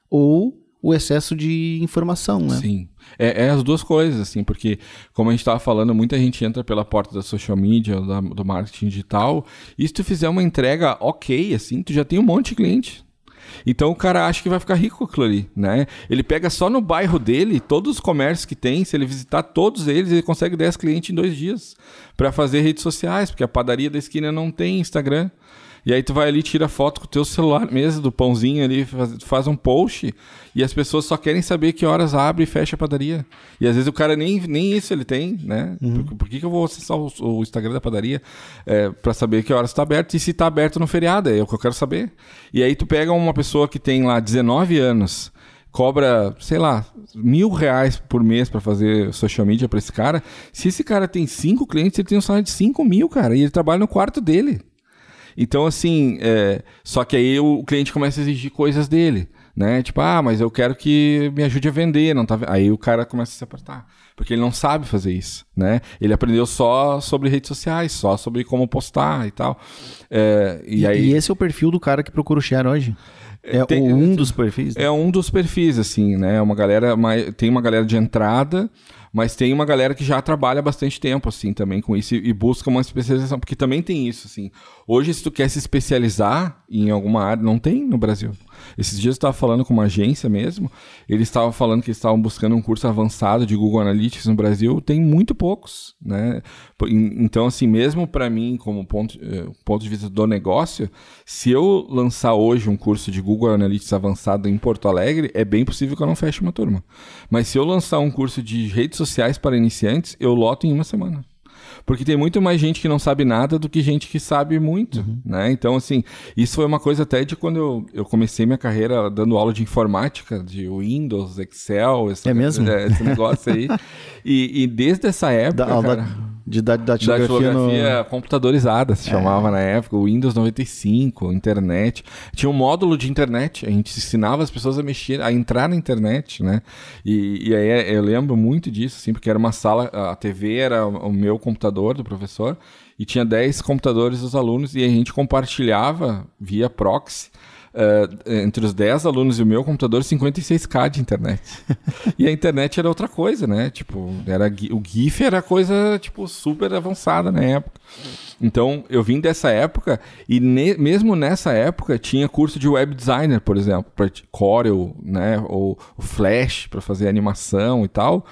ou o excesso de informação, né? Sim, é, é as duas coisas, assim, porque como a gente estava falando, muita gente entra pela porta da social media, da, do marketing digital, e se tu fizer uma entrega ok, assim, tu já tem um monte de cliente. Então o cara acha que vai ficar rico com aquilo ali, né? Ele pega só no bairro dele, todos os comércios que tem, se ele visitar todos eles, ele consegue dez clientes em dois dias para fazer redes sociais, porque a padaria da esquina não tem Instagram. E aí tu vai ali, tira foto com o teu celular mesmo, do pãozinho ali, faz, faz um post, e as pessoas só querem saber que horas abre e fecha a padaria. E às vezes o cara nem, nem isso ele tem, né? Uhum. Por, por que, que eu vou acessar o, o Instagram da padaria é, para saber que horas está aberto? E se está aberto no feriado, é o que eu quero saber. E aí tu pega uma pessoa que tem lá dezenove anos, cobra, sei lá, mil reais por mês para fazer social media para esse cara. Se esse cara tem cinco clientes, ele tem um salário de cinco mil, cara, e ele trabalha no quarto dele. Então, assim, é, só que aí o cliente começa a exigir coisas dele, né? Tipo, ah, mas eu quero que me ajude a vender, não tá? Aí o cara começa a se apertar, porque ele não sabe fazer isso, né? Ele aprendeu só sobre redes sociais, só sobre como postar e tal. É, e, e, aí... e esse é o perfil do cara que procura o share hoje? É tem, um dos perfis? Né? É um dos perfis, assim, né? Uma galera, tem uma galera de entrada, mas tem uma galera que já trabalha há bastante tempo, assim, também com isso e busca uma especialização, porque também tem isso, assim. Hoje, se tu quer se especializar em alguma área, não tem no Brasil. Esses dias eu estava falando com uma agência mesmo, eles estavam falando que eles estavam buscando um curso avançado de Google Analytics no Brasil, tem muito poucos, né? Então, assim, mesmo para mim, como ponto, ponto de vista do negócio, se eu lançar hoje um curso de Google Analytics avançado em Porto Alegre, é bem possível que eu não feche uma turma. Mas se eu lançar um curso de redes sociais para iniciantes, eu loto em uma semana. Porque tem muito mais gente que não sabe nada do que gente que sabe muito, uhum. né? Então, assim, isso foi uma coisa até de quando eu, eu comecei minha carreira dando aula de informática, de Windows, Excel, essa, é mesmo? esse negócio aí. e, e desde essa época, da, cara, da, de datilografia, datilografia no... computadorizada, se é. chamava na época, o Windows noventa e cinco, internet. Tinha um módulo de internet, a gente ensinava as pessoas a mexer, a entrar na internet, né? E, e aí eu lembro muito disso, assim, porque era uma sala, a T V era o meu computador do professor, e tinha dez computadores dos alunos, e a gente compartilhava via proxy, uh, entre os dez alunos e o meu computador, cinquenta e seis K de internet. E a internet era outra coisa, né? Tipo, era, o GIF era coisa, tipo, super avançada na época. Então, eu vim dessa época, e ne, mesmo nessa época, tinha curso de web designer, por exemplo, para Corel, né? Ou o Flash, para fazer animação e tal.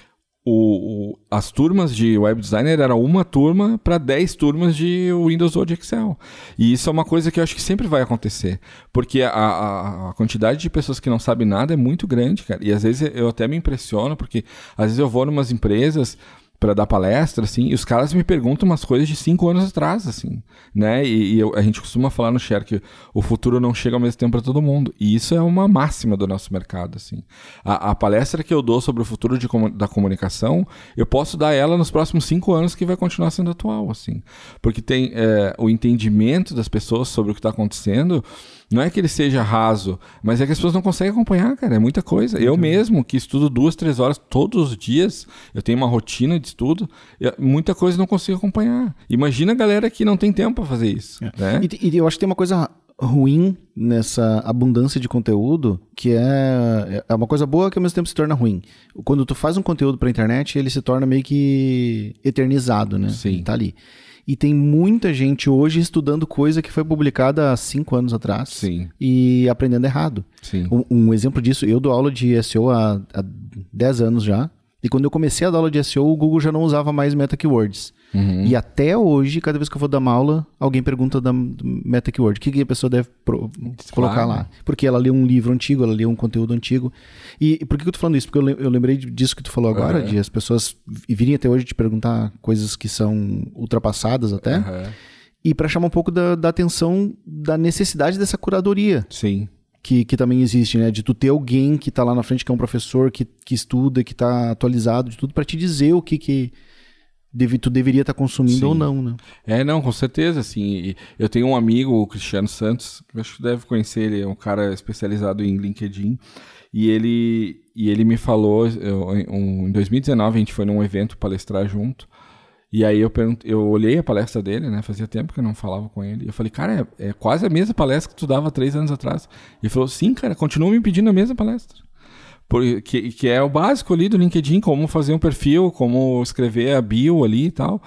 O, o, as turmas de web designer era uma turma para dez turmas de Windows Word Excel. E isso é uma coisa que eu acho que sempre vai acontecer. Porque a, a, a quantidade de pessoas que não sabem nada é muito grande, cara. E às vezes eu até me impressiono, porque às vezes eu vou em umas empresas para dar palestra, assim, e os caras me perguntam umas coisas de cinco anos atrás, assim, né? E, e eu, a gente costuma falar no Share que o futuro não chega ao mesmo tempo para todo mundo. E isso é uma máxima do nosso mercado, assim. A, a palestra que eu dou sobre o futuro de, da comunicação, eu posso dar ela nos próximos cinco anos que vai continuar sendo atual, assim. Porque tem é, o entendimento das pessoas sobre o que está acontecendo. Não é que ele seja raso, mas é que as pessoas não conseguem acompanhar, cara. É muita coisa. Muito eu bem. mesmo, que estudo duas, três horas todos os dias, eu tenho uma rotina de estudo, eu, muita coisa eu não consigo acompanhar. Imagina a galera que não tem tempo para fazer isso. É. Né? E, e eu acho que tem uma coisa ruim nessa abundância de conteúdo, que é, é uma coisa boa que ao mesmo tempo se torna ruim. Quando tu faz um conteúdo para a internet, ele se torna meio que eternizado, né? Sim. Ele tá ali. E tem muita gente hoje estudando coisa que foi publicada há cinco anos atrás. Sim. E aprendendo errado. Sim. Um, um exemplo disso, eu dou aula de S E O há, há dez anos já. E quando eu comecei a dar aula de S E O, o Google já não usava mais meta keywords. Uhum. E até hoje, cada vez que eu vou dar uma aula, alguém pergunta da meta keyword. O que, que a pessoa deve pro, colocar claro. lá? Porque ela leu um livro antigo, ela leu um conteúdo antigo. E, e por que eu tô falando isso? Porque eu, eu lembrei disso que tu falou agora, uhum. de as pessoas virem até hoje te perguntar coisas que são ultrapassadas até. Uhum. E para chamar um pouco da, da atenção da necessidade dessa curadoria. Sim. Que, que também existe, né? De tu ter alguém que tá lá na frente, que é um professor, que, que estuda, que tá atualizado de tudo, para te dizer o que que deve, tu deveria estar tá consumindo Sim. ou não, né? É, não, com certeza, assim. Eu tenho um amigo, o Cristiano Santos, que eu acho que deve conhecer, ele é um cara especializado em LinkedIn, e ele, e ele me falou, eu, em dois mil e dezenove a gente foi num evento palestrar junto, e aí eu, eu olhei a palestra dele, né? Fazia tempo que eu não falava com ele. Eu falei, cara, é, é quase a mesma palestra que tu dava três anos atrás. E ele falou, sim, cara, continua me pedindo a mesma palestra. Porque, que é o básico ali do LinkedIn, como fazer um perfil, como escrever a bio ali e tal.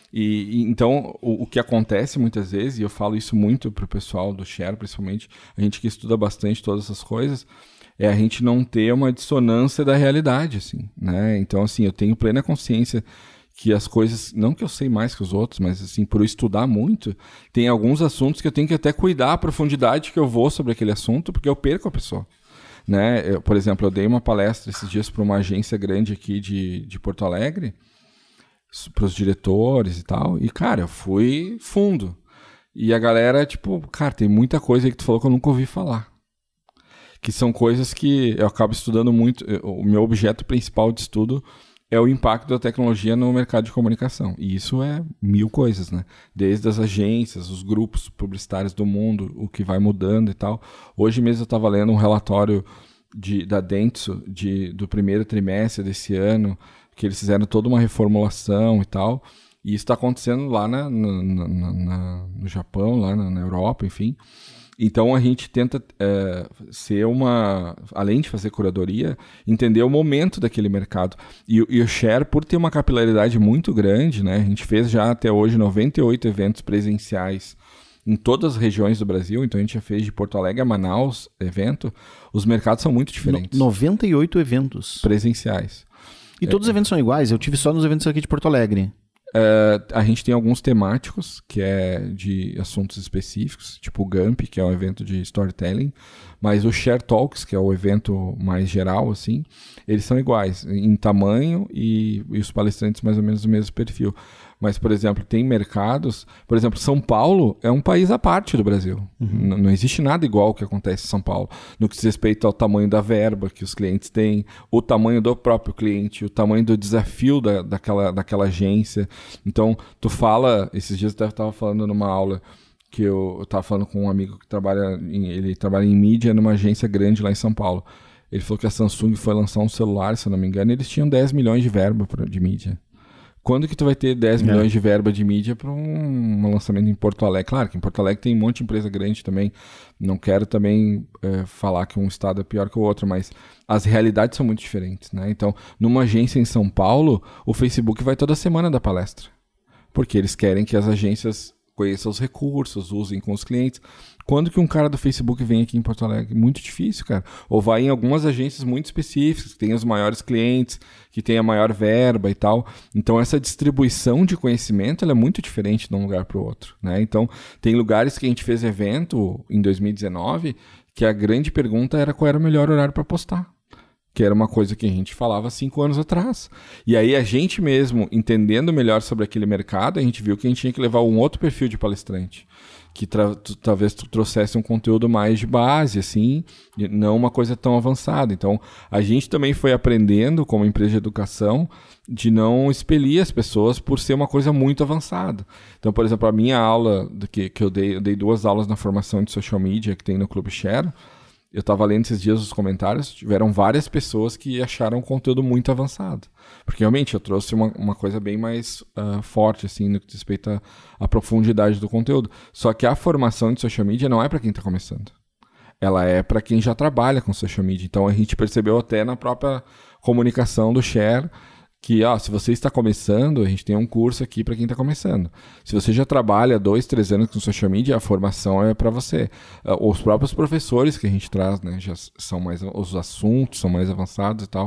E, e então, o, o que acontece muitas vezes, e eu falo isso muito pro pessoal do Share, principalmente, a gente que estuda bastante todas essas coisas, é a gente não ter uma dissonância da realidade, assim, né? Então, assim, eu tenho plena consciência que as coisas, não que eu sei mais que os outros, mas assim, por eu estudar muito, tem alguns assuntos que eu tenho que até cuidar a profundidade que eu vou sobre aquele assunto, porque eu perco a pessoa. Né? Eu, por exemplo, eu dei uma palestra esses dias para uma agência grande aqui de, de Porto Alegre, para os diretores e tal, e cara, eu fui fundo. E a galera, tipo, cara, tem muita coisa aí que tu falou que eu nunca ouvi falar. Que são coisas que eu acabo estudando muito, o meu objeto principal de estudo é o impacto da tecnologia no mercado de comunicação. E isso é mil coisas, né? Desde as agências, os grupos publicitários do mundo, o que vai mudando e tal. Hoje mesmo eu estava lendo um relatório de, da Dentsu de, do primeiro trimestre desse ano, que eles fizeram toda uma reformulação e tal. E isso está acontecendo lá na, na, na, na, no Japão, lá na, na Europa, enfim. Então a gente tenta é, ser uma, além de fazer curadoria, entender o momento daquele mercado. E, e o Share, por ter uma capilaridade muito grande, né, a gente fez já até hoje noventa e oito eventos presenciais em todas as regiões do Brasil, então a gente já fez de Porto Alegre a Manaus evento, os mercados são muito diferentes. No, noventa e oito eventos. Presenciais. E todos os eventos são iguais? Eu tive só nos eventos aqui de Porto Alegre. Uh, a gente tem alguns temáticos, que é de assuntos específicos, tipo o Gamp, que é um evento de storytelling, mas o Share Talks, que é o evento mais geral, assim, eles são iguais em tamanho e, e os palestrantes mais ou menos do mesmo perfil. Mas, por exemplo, tem mercados... Por exemplo, São Paulo é um país à parte do Brasil. Uhum. Não existe nada igual ao que acontece em São Paulo. No que diz respeito ao tamanho da verba que os clientes têm, o tamanho do próprio cliente, o tamanho do desafio da, daquela, daquela agência. Então, tu fala... Esses dias eu estava falando numa aula que eu estava falando com um amigo que trabalha em, ele trabalha em mídia numa agência grande lá em São Paulo. Ele falou que a Samsung foi lançar um celular, se eu não me engano, e eles tinham dez milhões de verba pra, de mídia. Quando que tu vai ter dez milhões de verba de mídia para um, um lançamento em Porto Alegre? Claro que em Porto Alegre tem um monte de empresa grande também. Não quero também é, falar que um estado é pior que o outro, mas as realidades são muito diferentes, né? Então, numa agência em São Paulo, o Facebook vai toda semana dar palestra. Porque eles querem que as agências conheçam os recursos, usem com os clientes. Quando que um cara do Facebook vem aqui em Porto Alegre? Muito difícil, cara. Ou vai em algumas agências muito específicas, que tem os maiores clientes, que tem a maior verba e tal. Então, essa distribuição de conhecimento ela é muito diferente de um lugar para o outro, né? Então, tem lugares que a gente fez evento em dois mil e dezenove que a grande pergunta era qual era o melhor horário para postar. Que era uma coisa que a gente falava cinco anos atrás. E aí a gente mesmo, entendendo melhor sobre aquele mercado, a gente viu que a gente tinha que levar um outro perfil de palestrante. Que tra- tu, talvez tu trouxesse um conteúdo mais de base, assim, não uma coisa tão avançada. Então, a gente também foi aprendendo, como empresa de educação, de não expelir as pessoas por ser uma coisa muito avançada. Então, por exemplo, a minha aula, do que, que eu dei, eu dei duas aulas na formação de social media que tem no Clube Share. Eu estava lendo esses dias os comentários, tiveram várias pessoas que acharam o conteúdo muito avançado. Porque realmente eu trouxe uma, uma coisa bem mais uh, forte, assim, no que diz respeito à, à profundidade do conteúdo. Só que a formação de social media não é para quem está começando. Ela é para quem já trabalha com social media. Então a gente percebeu até na própria comunicação do Share que, ó, se você está começando, a gente tem um curso aqui para quem está começando. Se você já trabalha dois, três anos com social media, a formação é para você. Uh, os próprios professores que a gente traz, né, já são mais, os assuntos são mais avançados e tal.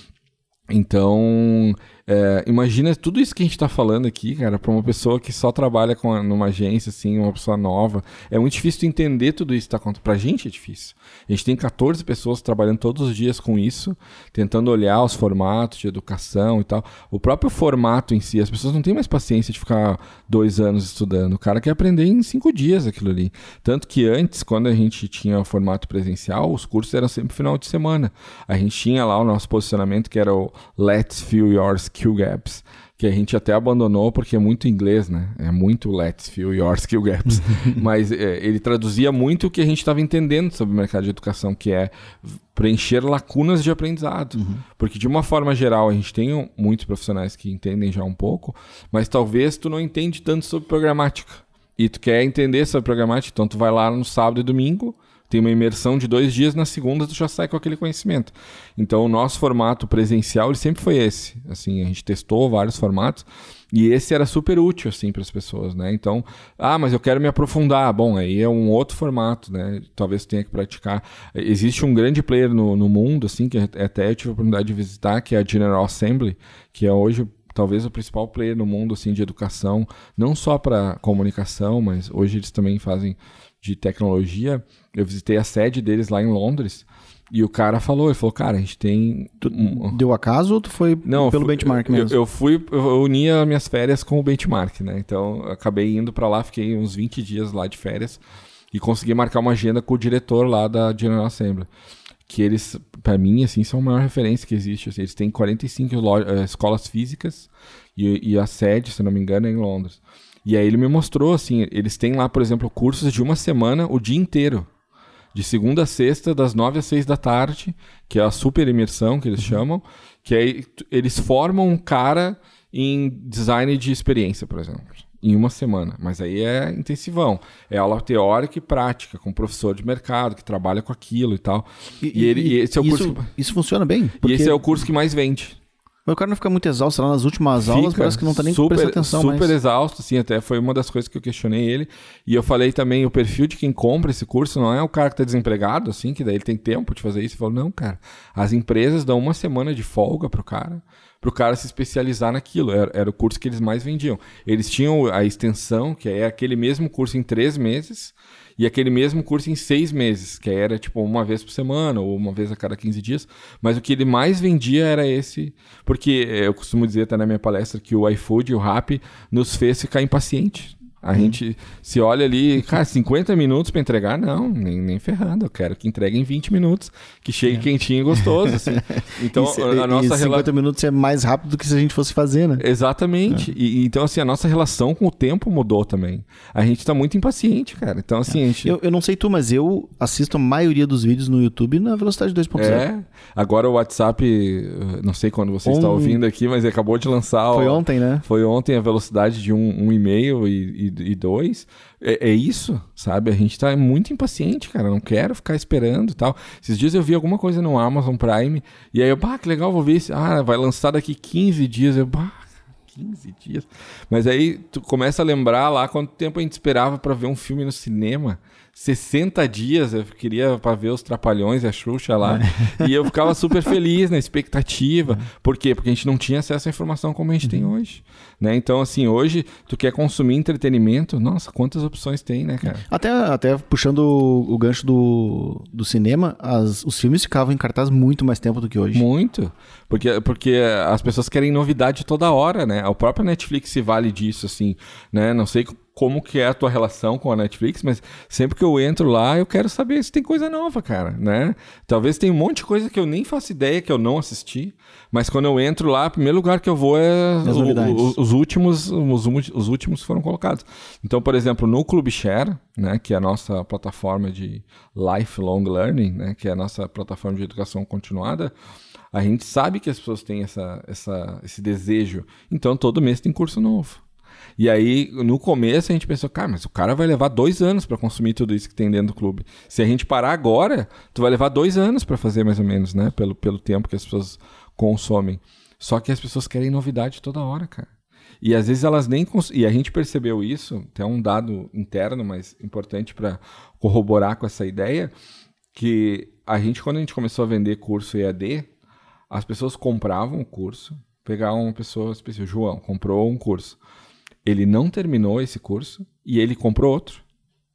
Então, é, imagina tudo isso que a gente está falando aqui, cara, para uma pessoa que só trabalha com a, numa agência, assim, uma pessoa nova. É muito difícil entender tudo isso que está acontecendo. Para a gente é difícil. A gente tem catorze pessoas trabalhando todos os dias com isso, tentando olhar os formatos de educação e tal. O próprio formato em si, as pessoas não têm mais paciência de ficar dois anos estudando. O cara quer aprender em cinco dias aquilo ali. Tanto que antes, quando a gente tinha o formato presencial, os cursos eram sempre final de semana. A gente tinha lá o nosso posicionamento, que era o Let's Fill Your Skill Gaps, que a gente até abandonou porque é muito inglês, né? É muito Let's Fill Your Skill Gaps. Mas é, ele traduzia muito o que a gente estava entendendo sobre o mercado de educação, que é preencher lacunas de aprendizado. Uhum. Porque de uma forma geral a gente tem muitos profissionais que entendem já um pouco, mas talvez tu não entende tanto sobre programática. E tu quer entender sobre programática, então tu vai lá no sábado e domingo, tem uma imersão de dois dias, na segunda tu já sai com aquele conhecimento. Então o nosso formato presencial ele sempre foi esse. Assim, a gente testou vários formatos e esse era super útil assim, para as pessoas, né? Então, ah, mas eu quero me aprofundar. Bom, aí é um outro formato, né? Talvez tenha que praticar. Existe um grande player no, no mundo, assim, que até eu tive a oportunidade de visitar, que é a General Assembly, que é hoje talvez o principal player no mundo assim, de educação, não só para comunicação, mas hoje eles também fazem de tecnologia. Eu visitei a sede deles lá em Londres e o cara falou, ele falou, cara, a gente tem... Tu deu acaso ou tu foi não, pelo fui, benchmark eu, mesmo? Eu, eu fui, eu uni as minhas férias com o benchmark, né? Então, eu acabei indo para lá, fiquei uns vinte dias lá de férias e consegui marcar uma agenda com o diretor lá da General Assembly. Que eles, para mim, assim, são a maior referência que existe. Assim, eles têm quarenta e cinco loja, uh, escolas físicas e, e a sede, se não me engano, é em Londres. E aí ele me mostrou, assim, eles têm lá, por exemplo, cursos de uma semana, o dia inteiro. De segunda a sexta, das nove às seis da tarde, que é a super imersão, que eles uhum. chamam, que aí eles formam um cara em design de experiência, por exemplo, em uma semana. Mas aí é intensivão. É aula teórica e prática, com um professor de mercado que trabalha com aquilo e tal. E, e, ele, e esse é o isso, curso... Isso funciona bem? Porque... E esse é o curso que mais vende. Mas o cara não fica muito exausto lá nas últimas fica aulas, parece que não tá nem super, prestando atenção. Super mas... exausto, assim, até foi uma das coisas que eu questionei ele. E eu falei também, o perfil de quem compra esse curso não é o cara que tá desempregado, assim, que daí ele tem tempo de fazer isso. Ele falou, não, cara, as empresas dão uma semana de folga pro cara, pro cara se especializar naquilo. Era, era o curso que eles mais vendiam. Eles tinham a extensão, que é aquele mesmo curso em três meses, e aquele mesmo curso em seis meses, que era tipo uma vez por semana ou uma vez a cada quinze dias. Mas o que ele mais vendia era esse, porque eu costumo dizer até na minha palestra que o iFood e o Rappi nos fez ficar impaciente. A hum. gente se olha ali, cara, cinquenta minutos para entregar? Não, nem, nem ferrando. Eu quero que entregue em vinte minutos, que chegue é. quentinho e gostoso, assim. Então, e, a, a nossa e cinquenta rela... minutos é mais rápido do que se a gente fosse fazer, né? Exatamente. É. E, então, assim, a nossa relação com o tempo mudou também. A gente tá muito impaciente, cara. Então, assim, é. a gente... Eu, eu não sei tu, mas eu assisto a maioria dos vídeos no YouTube na velocidade dois ponto zero. É. Agora o WhatsApp, não sei quando você um... está ouvindo aqui, mas acabou de lançar... Foi ó, ontem, né? Foi ontem a velocidade de um, um e-mail e, e e dois, é, é isso, sabe? A gente tá muito impaciente, cara, não quero ficar esperando e tal. Esses dias eu vi alguma coisa no Amazon Prime, e aí eu, bah, que legal, vou ver isso. Ah, vai lançar daqui quinze dias. Eu, bah, quinze dias. Mas aí tu começa a lembrar lá quanto tempo a gente esperava pra ver um filme no cinema. sessenta dias eu queria para ver os Trapalhões e a Xuxa lá. É. E eu ficava super feliz na expectativa. Por quê? Porque a gente não tinha acesso à informação como a gente uhum. tem hoje. Né? Então, assim, hoje tu quer consumir entretenimento, nossa, quantas opções tem, né, cara? Até, até puxando o, o gancho do, do cinema, as, os filmes ficavam em cartaz muito mais tempo do que hoje. Muito. Porque, porque as pessoas querem novidade toda hora, né? A própria Netflix se vale disso, assim, né? Não sei como que é a tua relação com a Netflix, mas sempre que eu entro lá, eu quero saber se tem coisa nova, cara, né? Talvez tenha um monte de coisa que eu nem faço ideia, que eu não assisti, mas quando eu entro lá, o primeiro lugar que eu vou é o, o, os últimos os, os últimos foram colocados. Então, por exemplo, no Clubshare, né, que é a nossa plataforma de lifelong learning, né, que é a nossa plataforma de educação continuada, a gente sabe que as pessoas têm essa, essa, esse desejo, então todo mês tem curso novo. E aí, no começo, a gente pensou, cara, mas o cara vai levar dois anos para consumir tudo isso que tem dentro do clube. Se a gente parar agora, tu vai levar dois anos para fazer mais ou menos, né? Pelo, pelo tempo que as pessoas consomem. Só que as pessoas querem novidade toda hora, cara. E às vezes elas nem... Cons... E a gente percebeu isso, tem um dado interno, mas importante para corroborar com essa ideia, que a gente, quando a gente começou a vender curso E A D, as pessoas compravam o curso, pegavam uma pessoa específica, João, comprou um curso. Ele não terminou esse curso e ele comprou outro.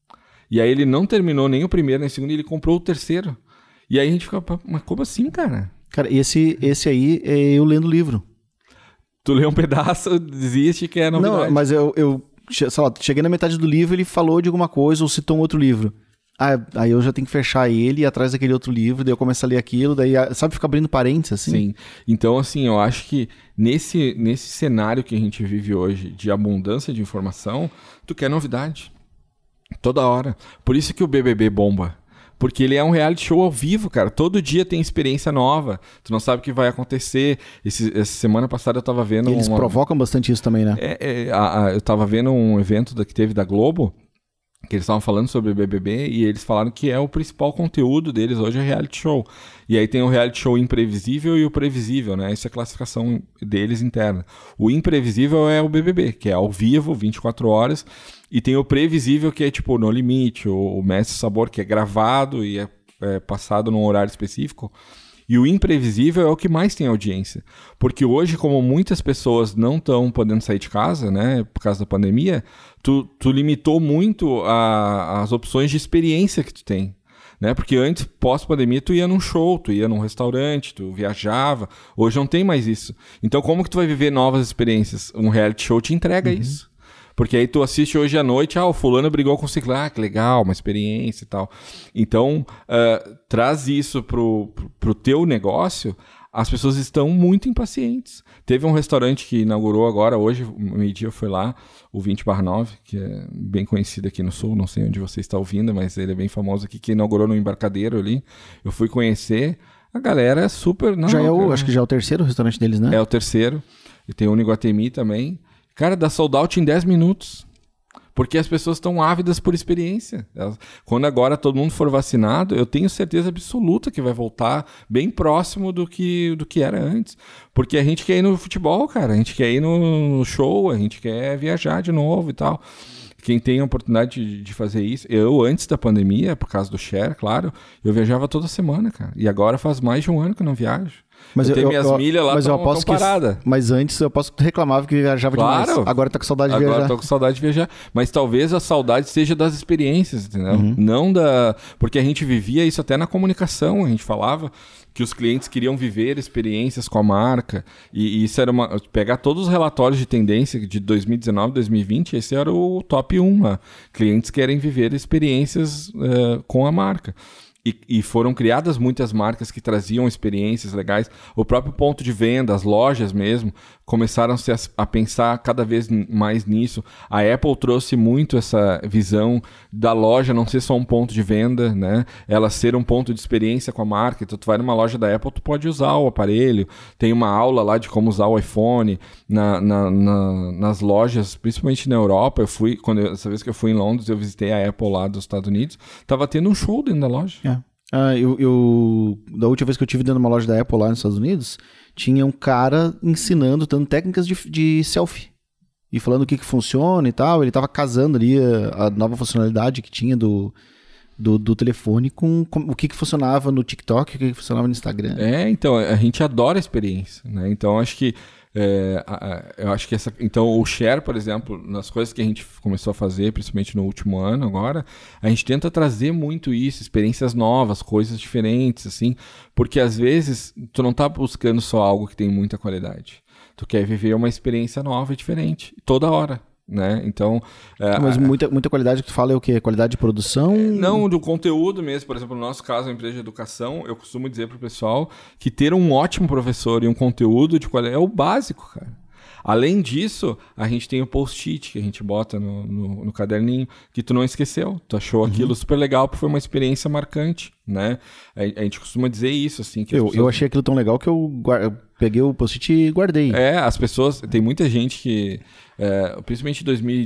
E aí ele não terminou nem o primeiro nem o segundo e ele comprou o terceiro. E aí a gente fica, mas como assim, cara? Cara, esse, esse aí é eu lendo livro. Tu lê um pedaço, desiste que é novidade. Não, mas eu, eu sei lá, cheguei na metade do livro, ele falou de alguma coisa ou citou um outro livro. Ah, aí eu já tenho que fechar ele e ir atrás daquele outro livro, daí eu começo a ler aquilo, daí, sabe, fica abrindo parênteses, assim? Sim. Então, assim, eu acho que nesse, nesse cenário que a gente vive hoje, de abundância de informação, tu quer novidade. Toda hora. Por isso que o B B B bomba. Porque ele é um reality show ao vivo, cara. Todo dia tem experiência nova. Tu não sabe o que vai acontecer. Esse, essa semana passada eu tava vendo... E eles uma... provocam bastante isso também, né? É, é, a, a, eu tava vendo um evento da, que teve da Globo, que eles estavam falando sobre o B B B e eles falaram que é o principal conteúdo deles hoje é reality show. E aí tem o reality show imprevisível e o previsível, né? Essa é a classificação deles interna. O imprevisível é o B B B, que é ao vivo, vinte e quatro horas, e tem o previsível, que é tipo No Limite, o Mestre Sabor, que é gravado e é, é passado num horário específico. E o imprevisível é o que mais tem audiência. Porque hoje, como muitas pessoas não estão podendo sair de casa, né, por causa da pandemia, tu, tu limitou muito a, as opções de experiência que tu tem. Né? Porque antes, pós-pandemia, tu ia num show, tu ia num restaurante, tu viajava. Hoje não tem mais isso. Então, como que tu vai viver novas experiências? Um reality show te entrega uhum. isso. Porque aí tu assiste hoje à noite, ah, o fulano brigou com o ciclano, ah, que legal, uma experiência e tal. Então, uh, traz isso pro, pro, pro teu negócio, as pessoas estão muito impacientes. Teve um restaurante que inaugurou agora, hoje, meio-dia eu fui lá, o vinte barra nove, que é bem conhecido aqui no Sul, não sei onde você está ouvindo, mas ele é bem famoso aqui, que inaugurou no Embarcadero ali. Eu fui conhecer, a galera é super... Não, já é o, cara, acho que já é o terceiro restaurante deles, né? É o terceiro. E tem um no Iguatemi também. Cara, dá sold out em dez minutos. Porque as pessoas estão ávidas por experiência. Elas, quando agora todo mundo for vacinado, eu tenho certeza absoluta que vai voltar bem próximo do que, do que era antes. Porque a gente quer ir no futebol, cara. A gente quer ir no show, a gente quer viajar de novo e tal. Quem tem a oportunidade de, de fazer isso... Eu, antes da pandemia, por causa do share, claro, eu viajava toda semana, cara. E agora faz mais de um ano que eu não viajo. Mas eu, eu tenho minhas eu, milhas lá, mas tão, eu aposto tão parada. Que, mas antes eu posso reclamava que viajava claro, demais. Agora tá com saudade de agora viajar. Agora tô com saudade de viajar. Mas talvez a saudade seja das experiências, entendeu? Uhum. Não da... Porque a gente vivia isso até na comunicação. A gente falava que os clientes queriam viver experiências com a marca. E, e isso era uma... Pegar todos os relatórios de tendência de dois mil e dezenove, dois mil e vinte, esse era o top um lá. Clientes querem viver experiências uh, com a marca. E, e foram criadas muitas marcas que traziam experiências legais. O próprio ponto de venda, as lojas mesmo, começaram-se a, a pensar cada vez mais nisso. A Apple trouxe muito essa visão da loja não ser só um ponto de venda, né? Ela ser um ponto de experiência com a marca. Então, tu vai numa loja da Apple, tu pode usar o aparelho. Tem uma aula lá de como usar o iPhone. Na, na, na, nas lojas, principalmente na Europa, eu fui, quando eu, essa vez que eu fui em Londres, eu visitei a Apple lá dos Estados Unidos, tava tendo um show dentro da loja. É. Ah, eu, eu, da última vez que eu tive dentro de uma loja da Apple lá nos Estados Unidos, tinha um cara ensinando, dando técnicas de, de selfie. E falando o que que funciona e tal. Ele tava casando ali a, a nova funcionalidade que tinha do, do, do telefone com, com o que que funcionava no TikTok, o que que funcionava no Instagram. É, então, a gente adora a experiência, né? Então, acho que É, eu acho que essa... Então, o share, por exemplo, nas coisas que a gente começou a fazer, principalmente no último ano agora, a gente tenta trazer muito isso, experiências novas, coisas diferentes, assim, porque às vezes tu não tá buscando só algo que tem muita qualidade. Tu quer viver uma experiência nova e diferente, toda hora. Né? Então, é, mas muita, muita qualidade que tu fala é o quê? Qualidade de produção? É, não, do conteúdo mesmo. Por exemplo, no nosso caso, a empresa de educação, eu costumo dizer pro pessoal que ter um ótimo professor e um conteúdo de qualidade é o básico, cara. Além disso, a gente tem o post-it que a gente bota no, no, no caderninho, que tu não esqueceu. Tu achou uhum. aquilo super legal porque foi uma experiência marcante, né? A, a gente costuma dizer isso, assim. Que eu, pessoas... eu achei aquilo tão legal que eu, eu peguei o post-it e guardei. É, as pessoas... Tem muita gente que... É, principalmente em dois mil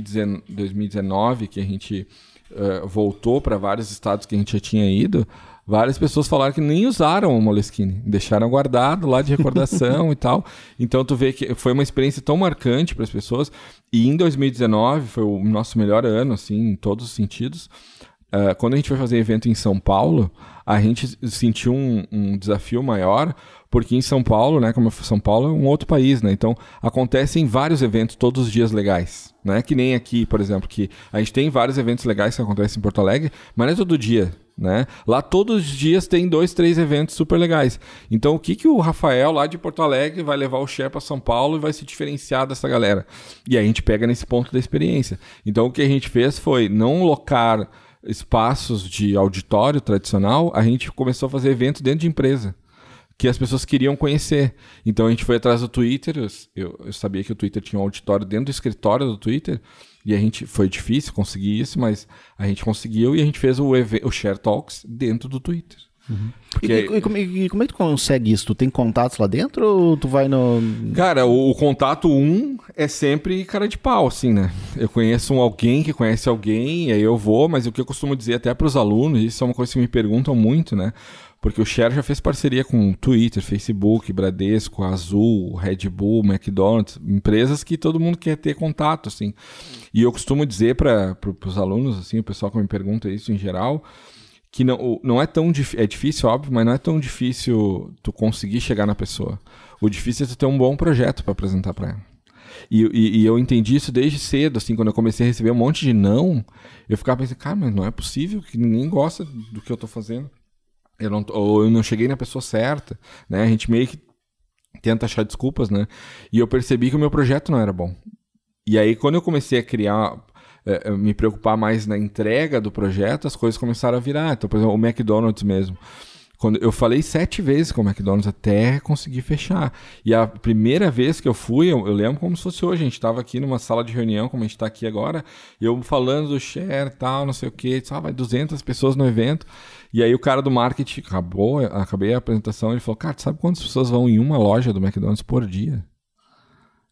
e dezenove, que a gente é, voltou para vários estados que a gente já tinha ido, várias pessoas falaram que nem usaram o Moleskine, deixaram guardado lá de recordação e tal. Então tu vê que foi uma experiência tão marcante para as pessoas. E em dois mil e dezenove foi o nosso melhor ano, assim, em todos os sentidos. Uh, quando a gente foi fazer evento em São Paulo, a gente sentiu um, um desafio maior, porque em São Paulo, né, como São Paulo é um outro país, né, então acontecem vários eventos todos os dias legais, né, que nem aqui, por exemplo, que a gente tem vários eventos legais que acontecem em Porto Alegre, mas não é todo dia, né, lá todos os dias tem dois, três eventos super legais. Então o que que o Rafael lá de Porto Alegre vai levar o share para São Paulo e vai se diferenciar dessa galera? E aí a gente pega nesse ponto da experiência. Então o que a gente fez foi não locar espaços de auditório tradicional, a gente começou a fazer evento dentro de empresa que as pessoas queriam conhecer. Então a gente foi atrás do Twitter, eu, eu sabia que o Twitter tinha um auditório dentro do escritório do Twitter, e a gente, foi difícil conseguir isso, mas a gente conseguiu e a gente fez o, o Share Talks dentro do Twitter. Uhum. E, e, e, como, e como é que tu consegue isso? Tu tem contatos lá dentro ou tu vai no... Cara, o, o contato um é sempre cara de pau, assim, né? Eu conheço um, alguém que conhece alguém, e aí eu vou, mas o que eu costumo dizer até para os alunos, isso é uma coisa que me perguntam muito, né? Porque o Share já fez parceria com Twitter, Facebook, Bradesco, Azul, Red Bull, McDonald's, empresas que todo mundo quer ter contato, assim. E eu costumo dizer para pro, os alunos, assim, o pessoal que me pergunta isso em geral, que não, não é tão difícil, é difícil, óbvio, mas não é tão difícil tu conseguir chegar na pessoa. O difícil é tu ter um bom projeto para apresentar para ela. E, e, e eu entendi isso desde cedo, assim, quando eu comecei a receber um monte de não, eu ficava pensando, cara, mas não é possível que ninguém gosta do que eu tô fazendo. Eu não, ou eu não cheguei na pessoa certa, né? A gente meio que tenta achar desculpas, né? E eu percebi que o meu projeto não era bom. E aí, quando eu comecei a criar, é, me preocupar mais na entrega do projeto, as coisas começaram a virar. Então, por exemplo, o McDonald's mesmo. Quando eu falei sete vezes com o McDonald's até conseguir fechar. E a primeira vez que eu fui, eu, eu lembro como se fosse hoje. A gente estava aqui numa sala de reunião, como a gente está aqui agora, e eu falando do share e tal, não sei o quê. Disse, ah, vai duzentas pessoas no evento. E aí o cara do marketing acabou, acabei a apresentação, ele falou, cara, sabe quantas pessoas vão em uma loja do McDonald's por dia?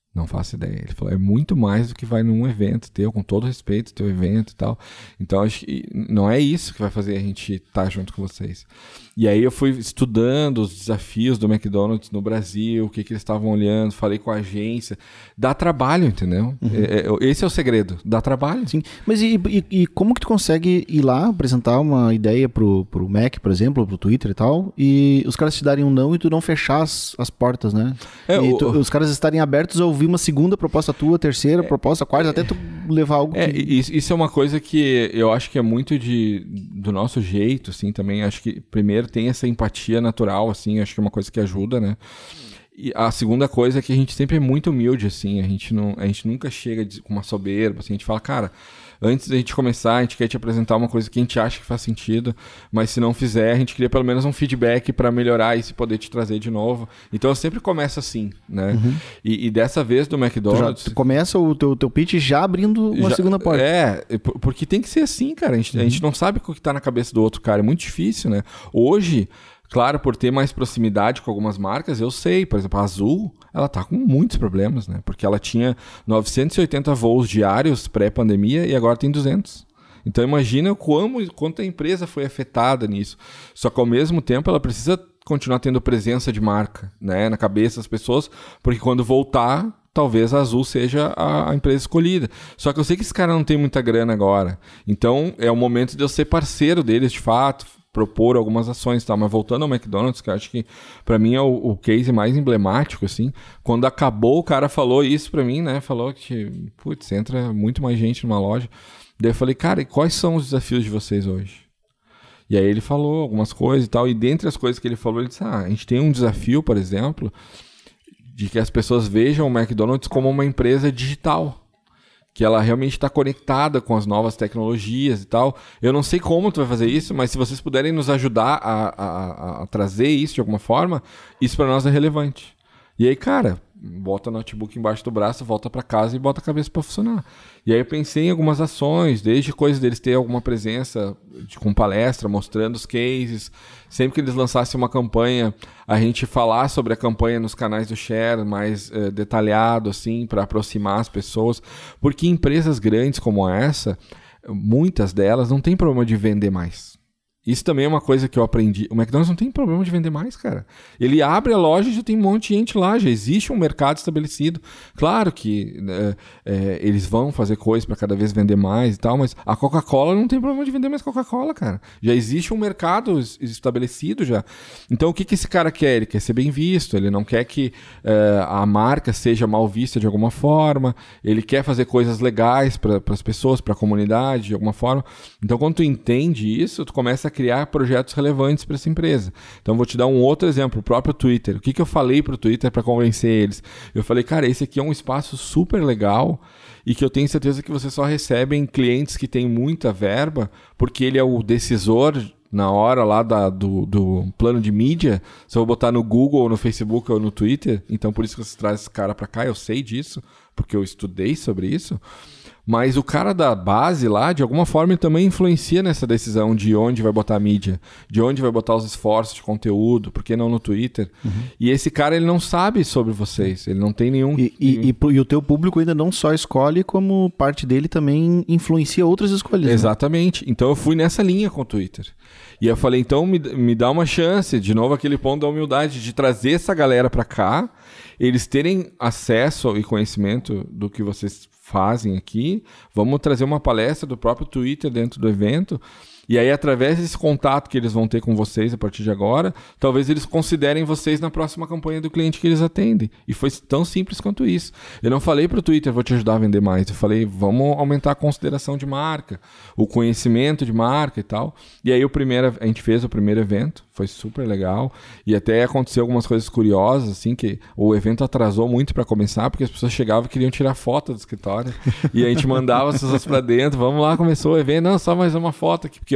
Não faço ideia. Ele falou, é muito mais do que vai num evento teu, com todo respeito, teu evento e tal. Então, acho que não é isso que vai fazer a gente estar junto com vocês. E aí eu fui estudando os desafios do McDonald's no Brasil, o que, que eles estavam olhando, falei com a agência. Dá trabalho, entendeu? Uhum. É, esse é o segredo, dá trabalho. Sim, mas e, e, e como que tu consegue ir lá, apresentar uma ideia pro, pro Mac, por exemplo, pro Twitter e tal, e os caras te darem um não e tu não fechar as, as portas, né? É, e tu, o, os caras estarem abertos a ouvir uma segunda proposta tua, terceira é, proposta, quarta, é, até tu levar algo é, que... Isso, isso é uma coisa que eu acho que é muito de, do nosso jeito, assim, também. Acho que, primeiro, tem essa empatia natural, assim, acho que é uma coisa que ajuda, né? E a segunda coisa é que a gente sempre é muito humilde, assim, a gente, não, a gente nunca chega de, com uma soberba, assim, a gente fala, cara... Antes da gente começar, a gente quer te apresentar uma coisa que a gente acha que faz sentido, mas se não fizer, a gente queria pelo menos um feedback para melhorar e se poder te trazer de novo. Então eu sempre começo assim, né? Uhum. E, e dessa vez do McDonald's... Tu, já, tu começa o teu, teu pitch já abrindo uma já, segunda porta. É, porque tem que ser assim, cara. A gente, uhum. a gente não sabe o que está na cabeça do outro cara. É muito difícil, né? Hoje... Claro, por ter mais proximidade com algumas marcas, eu sei, por exemplo, a Azul, ela tá com muitos problemas, né? Porque ela tinha novecentos e oitenta voos diários pré-pandemia e agora tem duzentos. Então imagina como, quanto a empresa foi afetada nisso. Só que ao mesmo tempo ela precisa continuar tendo presença de marca, né? Na cabeça das pessoas, porque quando voltar... Talvez a Azul seja a, a empresa escolhida. Só que eu sei que esse cara não tem muita grana agora. Então, é o momento de eu ser parceiro deles, de fato, propor algumas ações e tal. Mas voltando ao McDonald's, que eu acho que para mim é o, o case mais emblemático, assim. Quando acabou, o cara falou isso para mim, né? Falou que, putz, entra muito mais gente numa loja. Daí eu falei, cara, e quais são os desafios de vocês hoje? E aí ele falou algumas coisas e tal. E dentre as coisas que ele falou, ele disse, ah, a gente tem um desafio, por exemplo... de que as pessoas vejam o McDonald's como uma empresa digital, que ela realmente está conectada com as novas tecnologias e tal. Eu não sei como tu vai fazer isso, mas se vocês puderem nos ajudar a, a, a trazer isso de alguma forma, isso para nós é relevante. E aí, cara, bota o notebook embaixo do braço, volta para casa e bota a cabeça para funcionar. E aí eu pensei em algumas ações, desde coisas deles ter alguma presença de, com palestra, mostrando os cases. Sempre que eles lançassem uma campanha, a gente falar sobre a campanha nos canais do Share, mais eh, detalhado, assim, para aproximar as pessoas. Porque empresas grandes como essa, muitas delas não tem problema de vender mais. Isso também é uma coisa que eu aprendi. O McDonald's não tem problema de vender mais, cara. Ele abre a loja e já tem um monte de gente lá. Já existe um mercado estabelecido. Claro que é, é, eles vão fazer coisas para cada vez vender mais e tal, mas a Coca-Cola não tem problema de vender mais Coca-Cola, cara. Já existe um mercado estabelecido já. Então o que, que esse cara quer? Ele quer ser bem visto. Ele não quer que é, a marca seja mal vista de alguma forma. Ele quer fazer coisas legais para as pessoas, para a comunidade, de alguma forma. Então quando tu entende isso, tu começa a criar projetos relevantes para essa empresa. Então vou te dar um outro exemplo, o próprio Twitter. O que, que eu falei para o Twitter para convencer eles? Eu falei, cara, esse aqui é um espaço super legal e que eu tenho certeza que vocês só recebem clientes que têm muita verba, porque ele é o decisor na hora lá da, do, do plano de mídia. Se eu vou botar no Google, no Facebook ou no Twitter, então por isso que vocês trazem esse cara para cá, eu sei disso, porque eu estudei sobre isso. Mas o cara da base lá, de alguma forma, ele também influencia nessa decisão de onde vai botar a mídia, de onde vai botar os esforços de conteúdo, por que não no Twitter. Uhum. E esse cara, ele não sabe sobre vocês, ele não tem nenhum... E, e, e, e o teu público ainda não só escolhe, como parte dele também influencia outras escolhas. Exatamente. Né? Então eu fui nessa linha com o Twitter. E eu falei, então me, me dá uma chance, de novo aquele ponto da humildade, de trazer essa galera para cá, eles terem acesso e conhecimento do que vocês fazem aqui, vamos trazer uma palestra do próprio Twitter dentro do evento, e aí através desse contato que eles vão ter com vocês a partir de agora, talvez eles considerem vocês na próxima campanha do cliente que eles atendem. E foi tão simples quanto isso. Eu não falei para o Twitter, vou te ajudar a vender mais, eu falei, vamos aumentar a consideração de marca, o conhecimento de marca e tal. E aí o primeiro, a gente fez o primeiro evento, foi super legal, e até aconteceu algumas coisas curiosas, assim, que o evento atrasou muito para começar, porque as pessoas chegavam e queriam tirar foto do escritório, e a gente mandava as pessoas para dentro, vamos lá, começou o evento, não, só mais uma foto aqui, porque